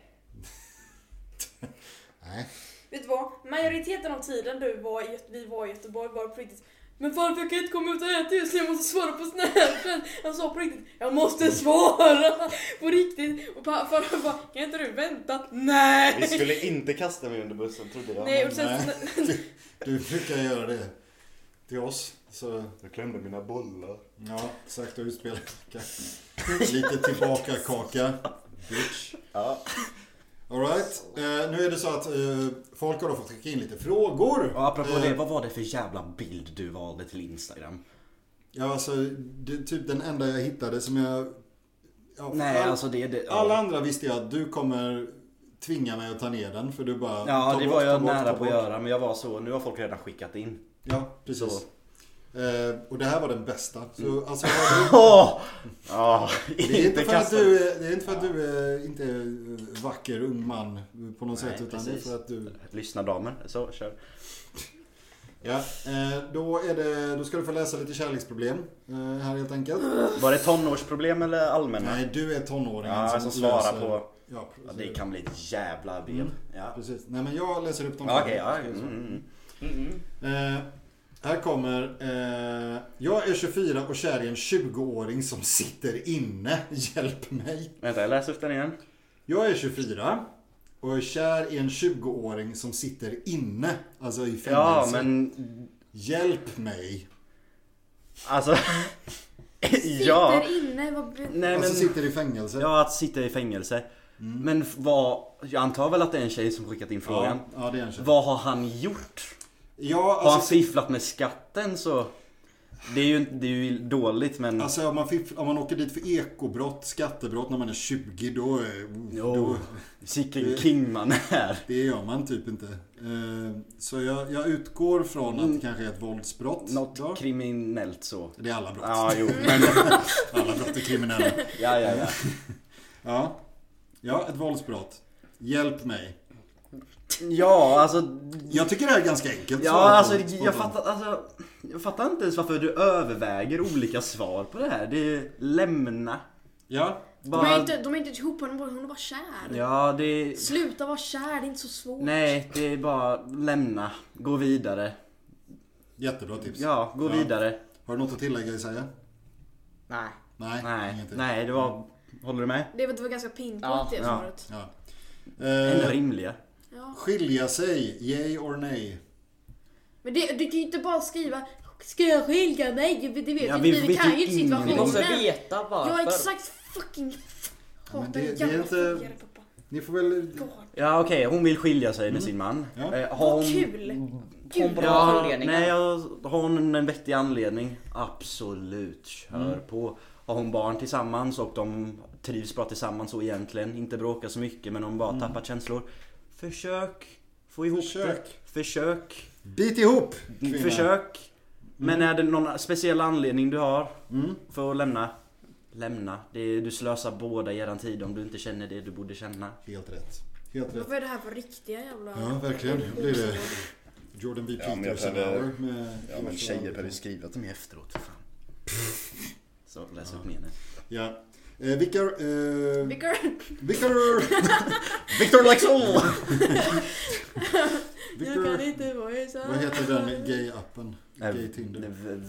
Nej. Vet du vad? Majoriteten av tiden vi var i Göteborg var på riktigt. Men fan, jag kan inte komma ut och äta just nu, jag måste svara på Snapchat. Han sa på riktigt, jag måste svara på riktigt. Och farfar bara, kan inte du vänta? Nej! Vi skulle inte kasta mig under bussen, trodde jag. Nej, och sen... Du brukar göra det till oss. Så... Jag klämde mina bollar. Ja, sagt och utspel. Lite tillbaka kaka. Bitch. Ja. All right. Nu är det så att folk har då fått skicka in lite frågor. Och apropå det, vad var det för jävla bild du valde till Instagram? Ja, alltså det är typ den enda jag hittade som jag... Ja, nej, alltså det alla andra visste jag att du kommer tvinga mig att ta ner den. För du bara... Ja, det var jag nära på att göra. Men jag var så, nu har folk redan skickat in. Ja, precis. Så. Och det här var den bästa. Så, alltså, det är inte för att du är inte är vacker ung man på något sätt, utan precis. Det är för att du... Lyssna damer, så kör. Ja, då ska du få läsa lite kärleksproblem här helt enkelt. Var det tonårsproblem eller allmänna? Nej, du är tonåringen som svarar på... Ja, det kan bli ett jävla brev. Ja. Precis. Nej, men jag läser upp dem. Okej, här kommer jag är 24 och kär i en 20-åring som sitter inne. Hjälp mig. Vänta, jag läser upp den igen. Jag är 24 och är kär i en 20-åring som sitter inne. Alltså i fängelse. Ja, men... Hjälp mig. Alltså... Sitter inne? Nej, alltså sitter i fängelse. Ja, att sitta i fängelse. Men jag antar väl att det är en tjej som skickat in frågan. Ja, det är en tjej. Vad har han gjort? Ja, har han fifflat med skatten så... Det är ju dåligt, men... Alltså om man åker dit för ekobrott, skattebrott när man är 20, då är... Sicken king man är. Det gör man typ inte. Så jag utgår från att det kanske är ett våldsbrott. Något då. Kriminellt så. Det är alla brott. Ja, jo. Men... alla brott är kriminella. Ja. Ja, ett våldsbrott. Hjälp mig. Ja, alltså... Jag tycker det här är ganska enkelt. Ja, alltså jag fattar inte ens varför du överväger olika svar på det här. Det är lämna. Ja. Bara... De är inte ihop, hon är bara kär. Ja, det... Sluta vara kär, det är inte så svårt. Nej, det är bara lämna. Gå vidare. Jättebra tips. Ja, gå vidare. Har du något att tillägga, Isaiah? Nej, det var... Håller du med? Det var ganska pinpoint det svaret. Ja. Ändå rimliga. Ja. Skilja sig, yay or nej? Men du kan ju inte bara skriva ska jag skilja mig? Det vet ja, vi kan ju situationen. Vi måste veta varför. Ja, exakt fucking men det är inte... Ni får väl... Ja, okej, hon vill skilja sig med sin man. Ja. Har hon... Kul. Bra anledningar. Nej, har hon en vettig anledning? Absolut, kör på. Har hon barn tillsammans och de trivs bra tillsammans så egentligen, inte bråkar så mycket men de bara tappar känslor. Försök få ihop det. Försök. Bit ihop. Försök. Men är det någon speciell anledning du har för att lämna? Du slösar båda eran tid om du inte känner det du borde känna. Helt rätt. Vad är det här för riktiga jävla... Ja, verkligen. Det blir det. Jordan B. Peterson men tjejer behöver skriva till mig efteråt för fan. Så läs upp mer nu. Ja. Victor Lexall. Jag kan inte vara så. Vad heter den gay-appen? Gay-Tinder.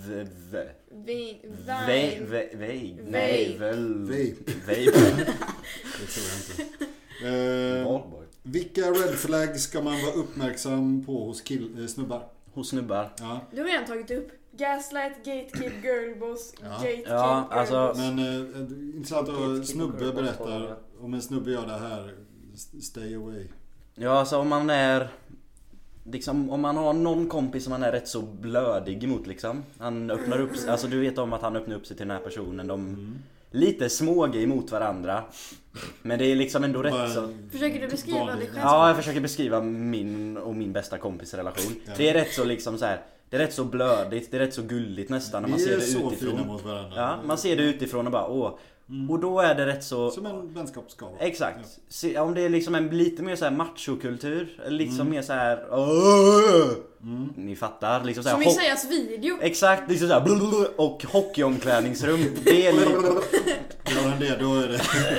Vape. Det tror jag inte. Vilka red flags ska man vara uppmärksam på hos snubbar? Hos snubbar? Ja. Du har redan tagit upp Gaslight, Gatekeep, Girlboss, Gatekeep, alltså, men intressant att snubbe berättar om en snubbe gör det här, stay away. Ja, alltså om man är liksom, om man har någon kompis som man är rätt så blödig emot liksom. Han öppnar upp, alltså du vet om att han öppnar upp sig till den här personen. De lite småga emot varandra. Men det är liksom ändå rätt så... Försöker du beskriva dig själv? Ja, jag försöker beskriva min och min bästa kompis relation. Ja. Det är rätt så liksom så här. Det är rätt så blödigt, det är rätt så gulligt nästan när man ser det utifrån. Fina mot varandra. Ja, man ser det utifrån och bara och då är det rätt så... Som en vänskapsskala. Exakt. Ja. Om det är liksom en lite mer så här machokultur, eller liksom mer så här ni fattar liksom så här, som i Isaiahs video. Exakt, liksom så här och hockeyomklädningsrum. Det är men det, då är det...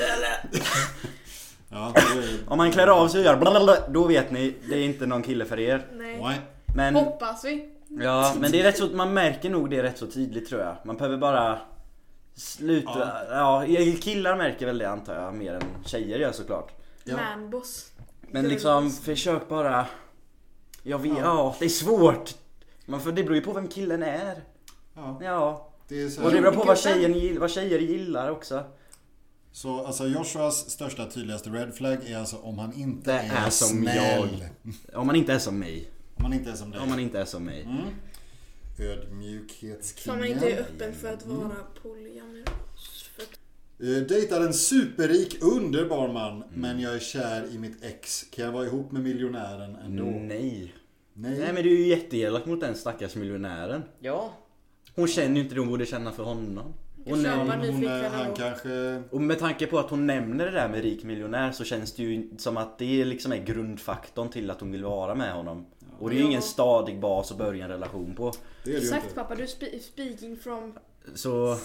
Ja, om man klär av sig och gör blablabla, då vet ni, det är inte någon kille för er. Nej. Men, hoppas vi. Ja, men det är rätt så, man märker nog det rätt så tydligt tror jag. Man behöver bara sluta. Ja, killar märker väl det antar jag mer än tjejer gör såklart. Manboss. Men liksom försök bara. Jag vet, det är svårt. För det beror ju på vem killen är. Ja. Det är så och det beror på vad tjejer gillar också. Så alltså Joshuas största tydligaste red flag är alltså om han inte är som snäll. Om man inte är som mig. Om man inte är som dig. Om man inte är som mig. Ödmjukhetskingen. Som man inte är öppen för att vara polyamorös. Dejtar en superrik underbar man, men jag är kär i mitt ex. Kan jag vara ihop med miljonären ändå? Nej, men du är ju jätteelak mot den stackars miljonären. Ja. Hon känner ju inte det hon borde känna för honom. Han kanske... Och med tanke på att hon nämner det där med rik miljonär så känns det ju som att det liksom är grundfaktorn till att hon vill vara med honom. Och det är ju ingen stadig bas att börja en relation på. Det är det exakt inte. pappa, du speaking from... Så...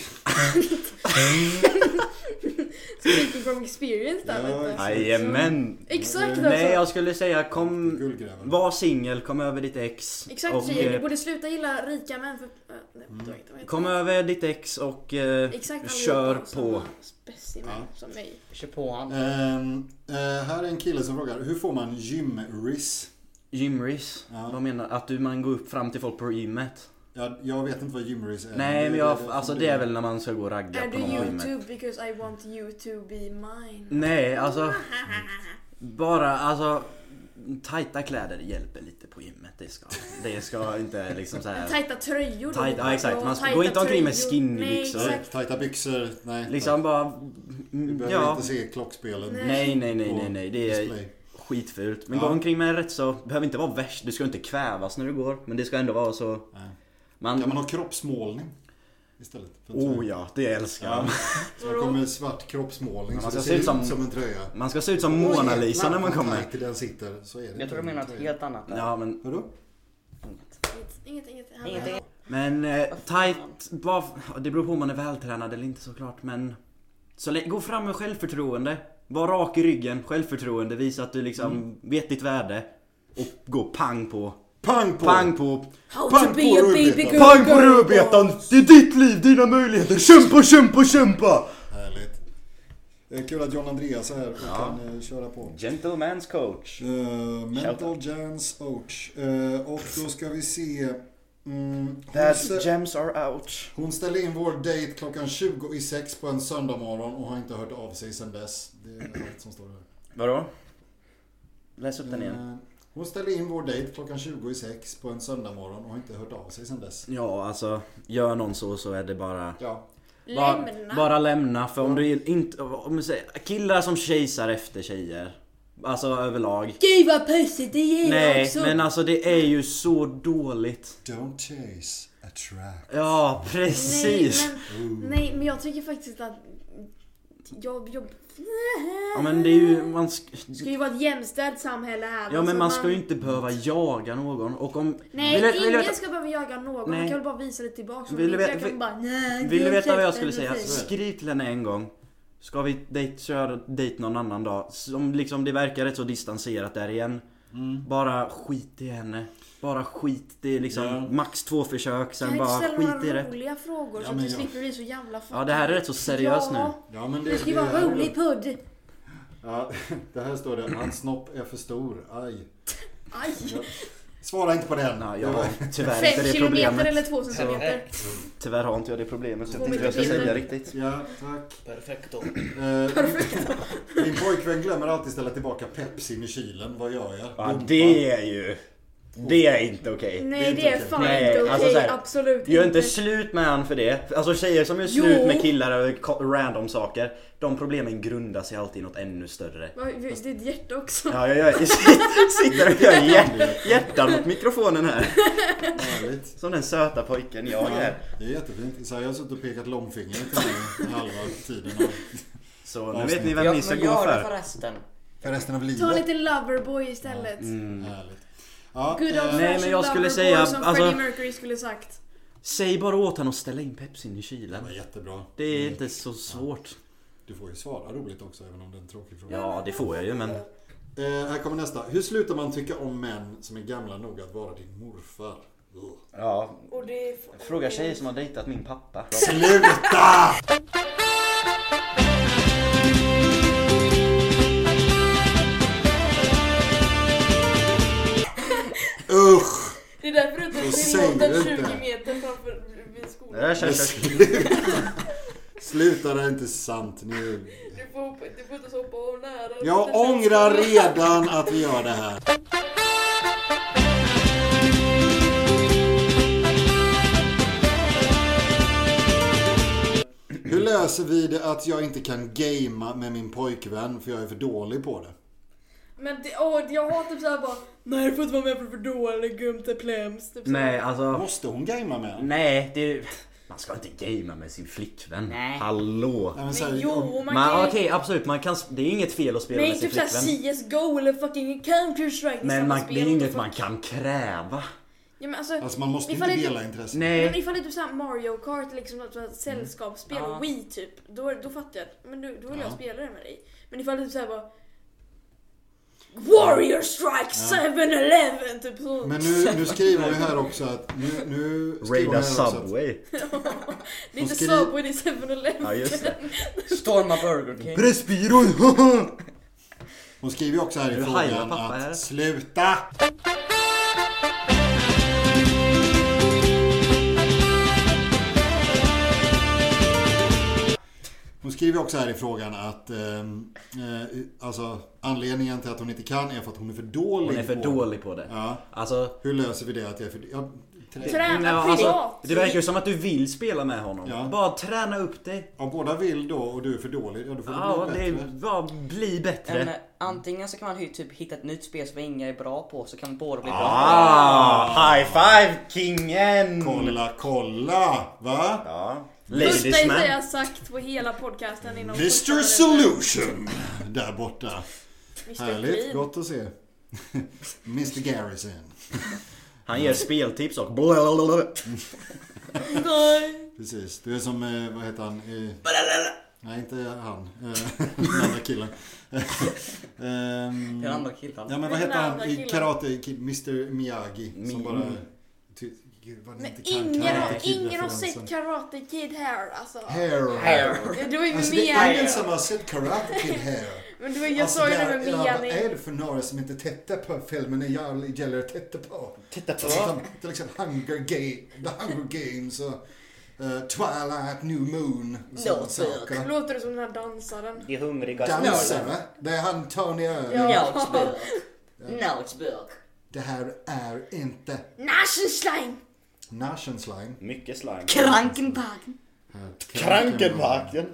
speaking from experience där. Jajamän. Exakt alltså. Nej, jag skulle säga var singel, kom över ditt ex. Exakt, och, du borde sluta gilla rika män för... kom över ditt ex och kör på. Specimen som mig. Kör på han. Här är en kille som frågar, hur får man gymriss? Gymriss? Vad menar du? Att man går upp fram till folk på gymmet? Jag vet inte vad gymriss är. Nej, men alltså det är väl när man ska gå och ragga på någon gymmet. Är det YouTube because I want you to be mine? Nej, alltså bara, alltså tajta kläder hjälper lite på gymmet. Det ska inte liksom så här. Tajta tröjor då. Ja, exakt. Man går inte omkring med skinnybyxor. Tajta byxor, nej. Liksom bara... Du behöver inte se klockspelen. Nej. Det är skitfult. Men gå omkring med rätt så... Behöver inte vara värst. Du ska inte kvävas när du går. Men det ska ändå vara så... Kan man ha kroppsmålning istället? Ja, det älskar man. Så det kommer svart kroppsmålning. Man ska se ut som en tröja. Man ska se ut som Mona Lisa när man kommer. Till den sitter, så är det. Jag tror du menar något helt annat. Ja, men... Vadå? Ingenting. Men tight... Det beror på om man är vältränad eller inte såklart. Men... Så gå fram med självförtroende. Var rak i ryggen, självförtroende. Visa att du liksom vet ditt värde. Och gå pang på. Pang på rödbetan. Det är ditt liv, dina möjligheter. Kämpa. Härligt. Det är kul att John Andreas är här och kan köra på. Gentleman's coach. Mental Jans coach. Och då ska vi se. Gems are out. Hon ställde in vår date klockan 20:06 på en söndag morgon och har inte hört av sig sedan dess. Det är allt som står här. Vadå? Läs upp den igen. Hon ställde in vår date klockan 20:06 på en söndag morgon och har inte hört av sig sedan dess. Ja, alltså gör någon så är det bara... Ja. Bara lämna. För om du inte... Om du säger, killar som kejsar efter tjejer. Alltså överlag. Gud vad pussigt det är. Nej, också. men alltså det är ju så dåligt. Don't chase, attract. Ja, precis. Nej, men jag tycker faktiskt att jobb. Ja, men det är ju... Det ska ju vara ett jämställt samhälle här. Ja, men man ska ju inte behöva jaga någon. Och om... ingen ska behöva jaga någon. Man kan väl bara visa det tillbaka. Vill du veta vad jag skulle säga? Skriv till henne en gång. Ska vi köra dejt någon annan dag? Som liksom det verkar rätt så distanserat där igen. Bara skit i henne. Bara skit. Det är liksom max 2 försök. Sen bara skit i det. Roliga frågor så att du slipper bli så jävla Ja, det här är rätt så seriöst nu. Ja, men det ska ju vara en rolig pudd. Ja, det här står det. Hans snopp är för stor. Aj. Ja. Svara inte på den. Nej, jag har tyvärr 5 inte det kilometer problemet. eller 2 centimeter. Tyvärr har inte jag det problemet. Så jag vet inte vad jag ska säga riktigt. Ja, tack. Perfekto. Min pojkvän glömmer alltid ställa tillbaka Pepsi i kylen. Vad gör jag? Ja, det är ju... Det är inte okej. Nej, det är fan inte okej. Alltså absolut gör inte slut med han för det. Alltså tjejer som gör slut med killar och random saker. De problemen grundar sig alltid i något ännu större. Det är ett hjärta också. Ja, jag sitter och gör hjärtan mot mikrofonen här. Härligt. Som den söta pojken jag är. Det är jättefint. Så jag har suttit och pekat långfinger till mig halva tiden. Så nu vet ni vem ni ska gå för. För resten av livet. Ta lite Loverboy istället. Härligt. Ja, Good old nej, men jag skulle säga som alltså, Freddie Mercury skulle sagt. Säg bara åt han att ställa in Pepsin i kylen. Det var jättebra. Det är inte så svårt. Du får ju svara roligt också, även om det är en tråkig fråga. Ja, det får jag ju, men... här kommer nästa. Hur slutar man tycka om män som är gamla nog att vara din morfar? Ja, Och det fråga tjejer som har dejtat min pappa. Sluta! Usch! Det är därför du inte tillåter 20 meter framför vid skolan. Sluta, det är inte sant nu. Du får inte hoppa av nära. Jag ångrar redan att vi gör det här. Hur löser vi det att jag inte kan gamea med min pojkvän för jag är för dålig på det? Men jag har typ såhär bara, nej du får inte vara med för dålig, gumt är pläms. Typ Nej, alltså... Måste hon gamea med? Nej, det... Man ska inte gamea med sin flickvän. Nej. Hallå. Men jo, man kan... Okej, absolut. Man kan... Det är inget fel att spela med sin flickvän. Nej, typ såhär CSGO eller fucking Counter-Strike. Men det är inget man kan kräva. Ja, men alltså man måste inte dela intressen. Nej. Men ifall det är typ såhär Mario Kart, liksom ett sällskapsspel, och Wii typ, då fattar jag. Men då vill jag spela det med dig. Men ifall det är typ såhär bara Warrior Strike 7-Eleven typ så. Men nu skriver jag här också att nu Raida Subway. Det är inte Subway, det är 7-Eleven. Ja, just det. Storma Burger King. Pressbyrån. Hon skriver ju också här i frågan att sluta. Hon skriver också här i frågan att alltså, anledningen till att hon inte kan är för att hon är för dålig. Hon är för dålig på det. Ja. Alltså, hur löser vi det att jag är för träna privat. Det verkar ju som att du vill spela med honom. Ja. Bara träna upp dig. Om båda vill då och du är för dålig, då får du bli bättre. Bara bli bättre. Antingen så kan man ju typ hitta ett nytt spel som Inga är bra på, så kan båda bli bra. High five, kingen! Kolla, va? Ja. Första är det jag sagt på hela podcasten inom Mr. Solution där borta. Mr. Härligt, Clean. gott att se. Mr. Garrison. Han ger speltips och Precis, du är som, vad heter han? Nej, inte han. Den andra killen. Den andra killen. Ja, men vad heter han i Karate Kid? Mr. Miyagi. Som bara... Men ingen har sett Karate Kid Hair, alltså. Hair. Det var ju alltså, det är ingen som har sett Karate Kid Hair. Men det var jag sa ju det med Mia. Vad är det för några som inte tittar på filmen när jag gäller att titta på? Till exempel The Hunger Games och Twilight, New Moon och sådana saker. Låter det som den här dansaren? Det är hungriga dansare. Det är han Tony Irving. Nalsburg. Det här är inte Naschenslime. Mycket slime. Krankenbaken. Krankenbaken.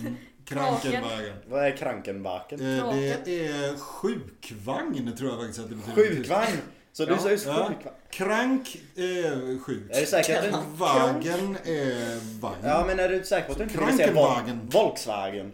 Vad är Krankenbaken? Det är sjukvagn, tror jag faktiskt att det betyder. Sjukvagn? Så du säger sjukvagn? Krank är sjuk. Är du säker att Wagen är vagn. Ja, men är du säker på att du inte vill säga Volkswagen?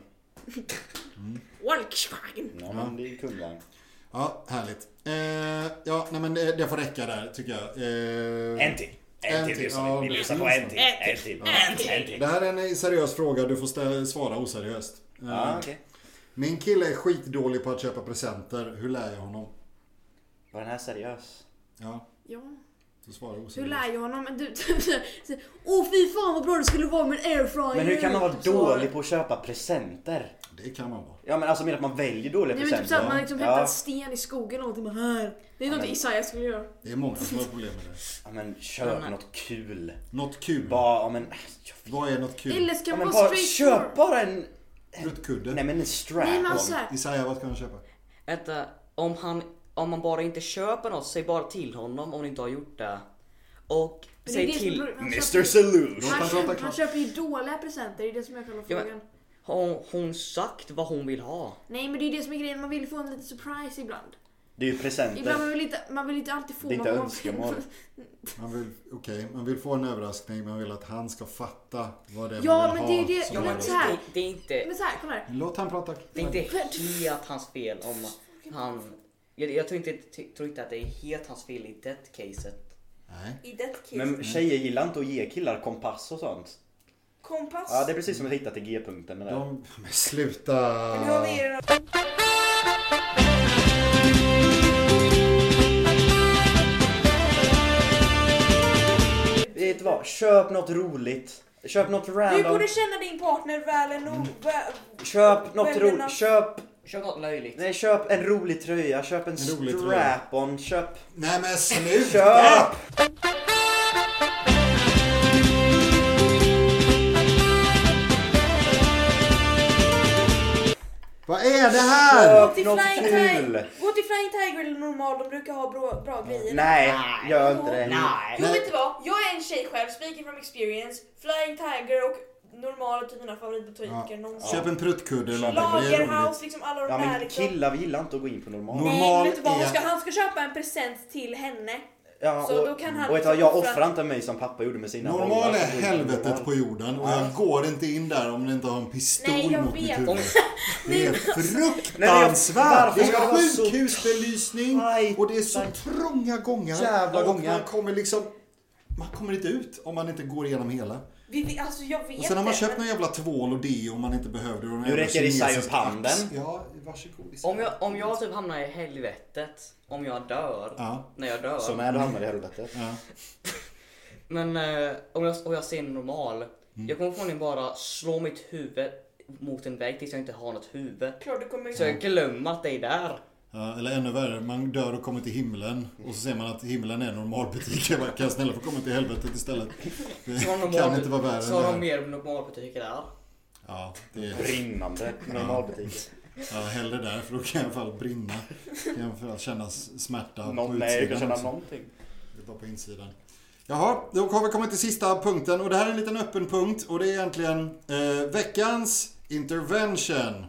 Volkswagen. Ja, men det är kundvagn. Ja, härligt. Ja, nej men det får räcka där, tycker jag. En till. Vi lyssnar på en till. Det här är en seriös fråga, du får svara oseriöst. Okay. Min kille är skitdålig på att köpa presenter. Hur lär jag honom? Var den här seriös? Ja. Så svara oseriöst. Hur lär jag honom? Men du fy fan vad bra det skulle vara med en airfryer. Men hur kan man vara dålig på att köpa presenter? Det kan man vara. Ja, men alltså menar att man väljer dåliga presenter. Typ så att man liksom hämtar en sten i skogen och någonting här. Det är något Isaiah skulle göra. Det är många som har problem med det. Ja, men köp något kul. Något kul? Vad är något kul? Eller ska man vara köp bara en ruttkudde. Nej, men en strap. Isaiah, vad ska han köpa? Vänta, om man bara inte köper något, säg bara till honom om ni inte har gjort det. Och säg till Mr. Solution. Han köper ju dåliga presenter, det är det som är själva frågan. Har hon sagt vad hon vill ha? Nej, men det är det som är grejen, man vill få en liten surprise ibland. Det är ju presenter. Ibland man vill inte alltid få det är inte önskemål. Man vill få en överraskning, man vill att han ska fatta vad det är man vill ha. Ja, men det är det. Ja, men det är inte... Men så här, kolla här. Låt han prata. Det är inte helt hans fel om han... Jag tror inte att det är helt hans fel i det caset. Nej. I det kiss. Men tjejer gillar inte att ge killar kompass och sånt. Kompass? Ja, det är precis som att hitta till G-punkten. Men sluta. Men hur har vi det då? Vet du vad? Köp något roligt. Köp något random. Du borde känna din partner väl nog. Köp något roligt. Köp något löjligt. Nej, köp en rolig tröja. Köp en strap-on. Köp... Nej men sluta! Köp! Vad är det här? Köp något kul! Gå till Flying Tiger eller normal, de brukar ha bra grejer. Nej, gör inte det. Jo, vet du vad? Jag är en tjej själv, speaking from experience. Flying Tiger och normal är typ mina favoritbutiker någonsin. Köp en pruttkudde eller någonting. Lagerhouse, liksom alla de här liksom. Killar gillar inte att gå in på normal. Nej, vet du vad? Han ska köpa en present till henne. Ja, så då kan han och liksom jag offrar inte mig som pappa gjorde med sina normal är helvetet på jorden och jag går inte in där om ni inte har en pistol mot mitt huvud. Det är fruktansvärt. Det är sjukhusbelysning och det är så trånga gångar. Jävla gångar. Man kommer inte ut om man inte går igenom hela. Alltså jag vet. Och sen har man köpt någon jävla tvål och deo om man inte behövde det. Nu räcker det sig upp handen. Ja, varsågod. Om jag typ hamnar i helvetet, om jag dör, när jag dör. Så när du hamnar i helvetet. Ja. Men om jag ser normal, jag kommer förmodligen bara slå mitt huvud mot en vägg tills jag inte har något huvud. Så jag glömmer att det är där. Ja, eller ännu värre, man dör och kommer till himlen och så ser man att himlen är en normalbutik. Jag kan snälla få komma till helvetet istället. Det kan inte vara värre. Så har de mer normalbutiker där. Ja, det är brinnande normalbutiker. Ja, hellre där för då kan jag i alla fall brinna. Kan jag i alla fall känna smärta på utsidan. Nej, jag kan känna också. Någonting. Det är bara på insidan. Jaha, då har vi kommit till sista punkten och det här är en liten öppen punkt och det är egentligen veckans intervention.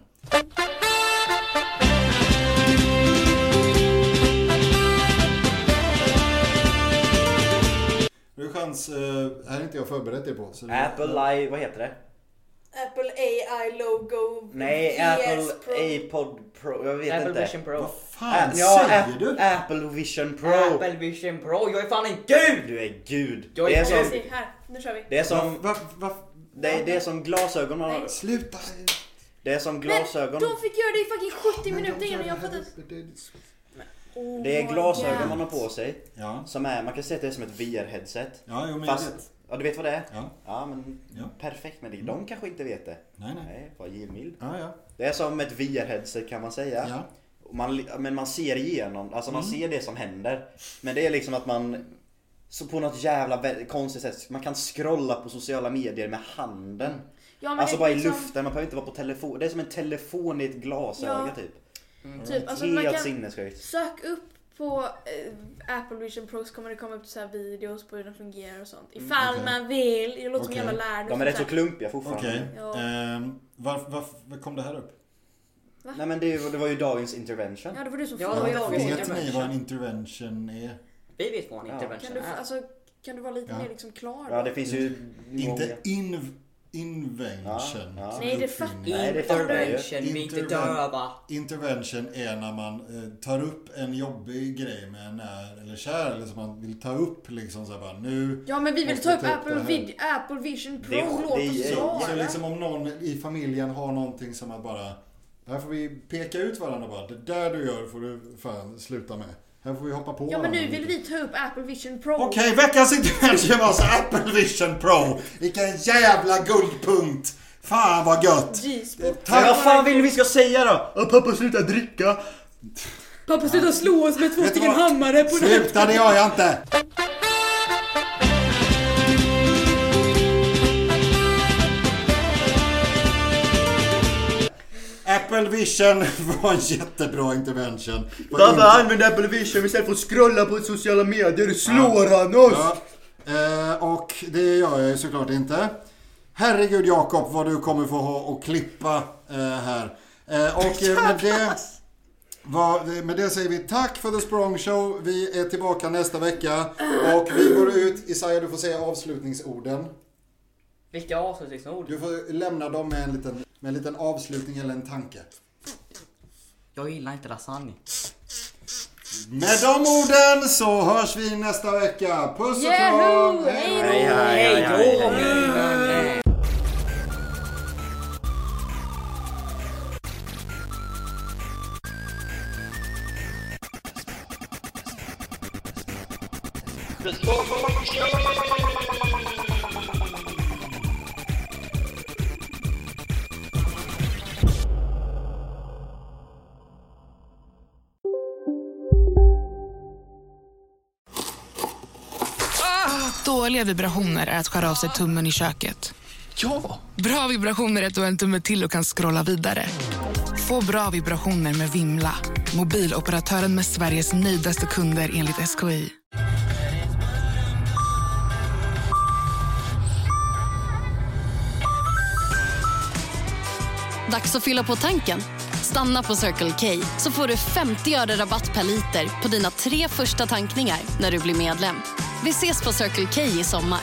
Det är chans, här är inte jag förberett det på. Så Apple I, vad heter det? Apple AI logo. Nej, Apple iPod Pro, jag vet Apple inte. Vision Pro. Vad fan säger du? Apple Vision Pro. Apple Vision Pro, jag är fan en gud! Du är gud. Jag är Här, nu kör vi. Det är som det är som glasögon man har. Sluta. Det är som glasögon. Men de fick göra det i fucking 70 minuter innan jag fattade. Det är glasögon man har på sig. Ja. Som är, man kan säga att det är som ett VR-headset. Ja, jo, men fast, ja, du vet vad det är? Ja. Men perfekt. Men de kanske inte vet det. Nej. Vad givmild. Ja. Det är som ett VR-headset kan man säga. Ja. Men man ser igenom, alltså man ser det som händer. Men det är liksom att man så på något jävla konstigt sätt, man kan scrolla på sociala medier med handen. Ja, men alltså det bara i liksom... luften, man behöver inte vara på telefon. Det är som en telefon i ett glasöga typ. Typ, alltså man helt kan sinnessjukt. sök upp på Apple Vision Pro så kommer det komma upp så här videos på hur den fungerar och sånt. Ifall man vill. Det låter som jävla lärd. De är rätt så klumpiga fortfarande. Okej. Varför kom det här upp? Va? Nej men det var ju dagens intervention. Ja, det var du som Vet ni vad en intervention är? Vi vet vad en intervention är. Kan du vara lite mer liksom klar? Ja, det finns ju inte invention. Ja. Nej, det fattar Intervention är när man tar upp en jobbig grej med en när eller kär eller som man vill ta upp liksom så här bara nu. Ja, men vi vill ta upp Apple Vision Pro så liksom om någon i familjen har någonting som att bara här får vi peka ut varandra bara det där du gör får du fan sluta med. Här får vi hoppa på. Ja, men nu vill vi ta upp Apple Vision Pro. Okej, veckans intervention var så Apple Vision Pro. Vilken jävla guldpunkt. Fan vad gött. Men vad fan vill vi ska säga då? Pappa sluta dricka. Pappa sluta slå oss med 2 stycken hammare på det. Sluta, det gör jag inte. Apple Vision var en jättebra intervention. Pappa använder Apple Vision istället för att scrolla på sociala medier. Du slår han oss. Ja. Och det gör jag ju såklart inte. Herregud Jakob, vad du kommer få ha och klippa här. Och med det säger vi tack för The Sprong Show. Vi är tillbaka nästa vecka. Och vi går ut. Isaiah, du får säga avslutningsorden. Vilka avslutningsord? Du får lämna dem med en liten avslutning eller en tanke. Jag gillar inte lasagne. Med de orden så hörs vi nästa vecka. Puss och kram. Hej då. Dåliga vibrationer är att skära av sig tummen i köket. Ja! Bra vibrationer är att du har en tumme till och kan scrolla vidare. Få bra vibrationer med Vimla. Mobiloperatören med Sveriges nöjdaste kunder enligt SKI. Dags att fylla på tanken. Stanna på Circle K så får du 50 öre rabatt per liter på dina 3 första tankningar när du blir medlem. Vi ses på Circle K i sommar.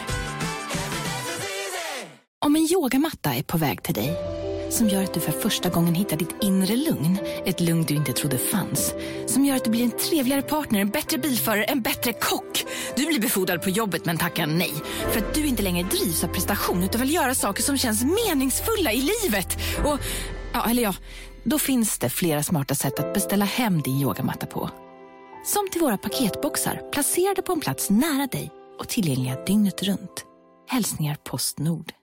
Om en yogamatta är på väg till dig, som gör att du för första gången hittar ditt inre lugn, ett lugn du inte trodde fanns, som gör att du blir en trevligare partner, en bättre bilförare, en bättre kock. Du blir befordrad på jobbet men tackar nej, för att du inte längre drivs av prestation utan vill göra saker som känns meningsfulla i livet. Och, då finns det flera smarta sätt att beställa hem din yogamatta på. Som till våra paketboxar, placerade på en plats nära dig och tillgängliga dygnet runt. Hälsningar Postnord.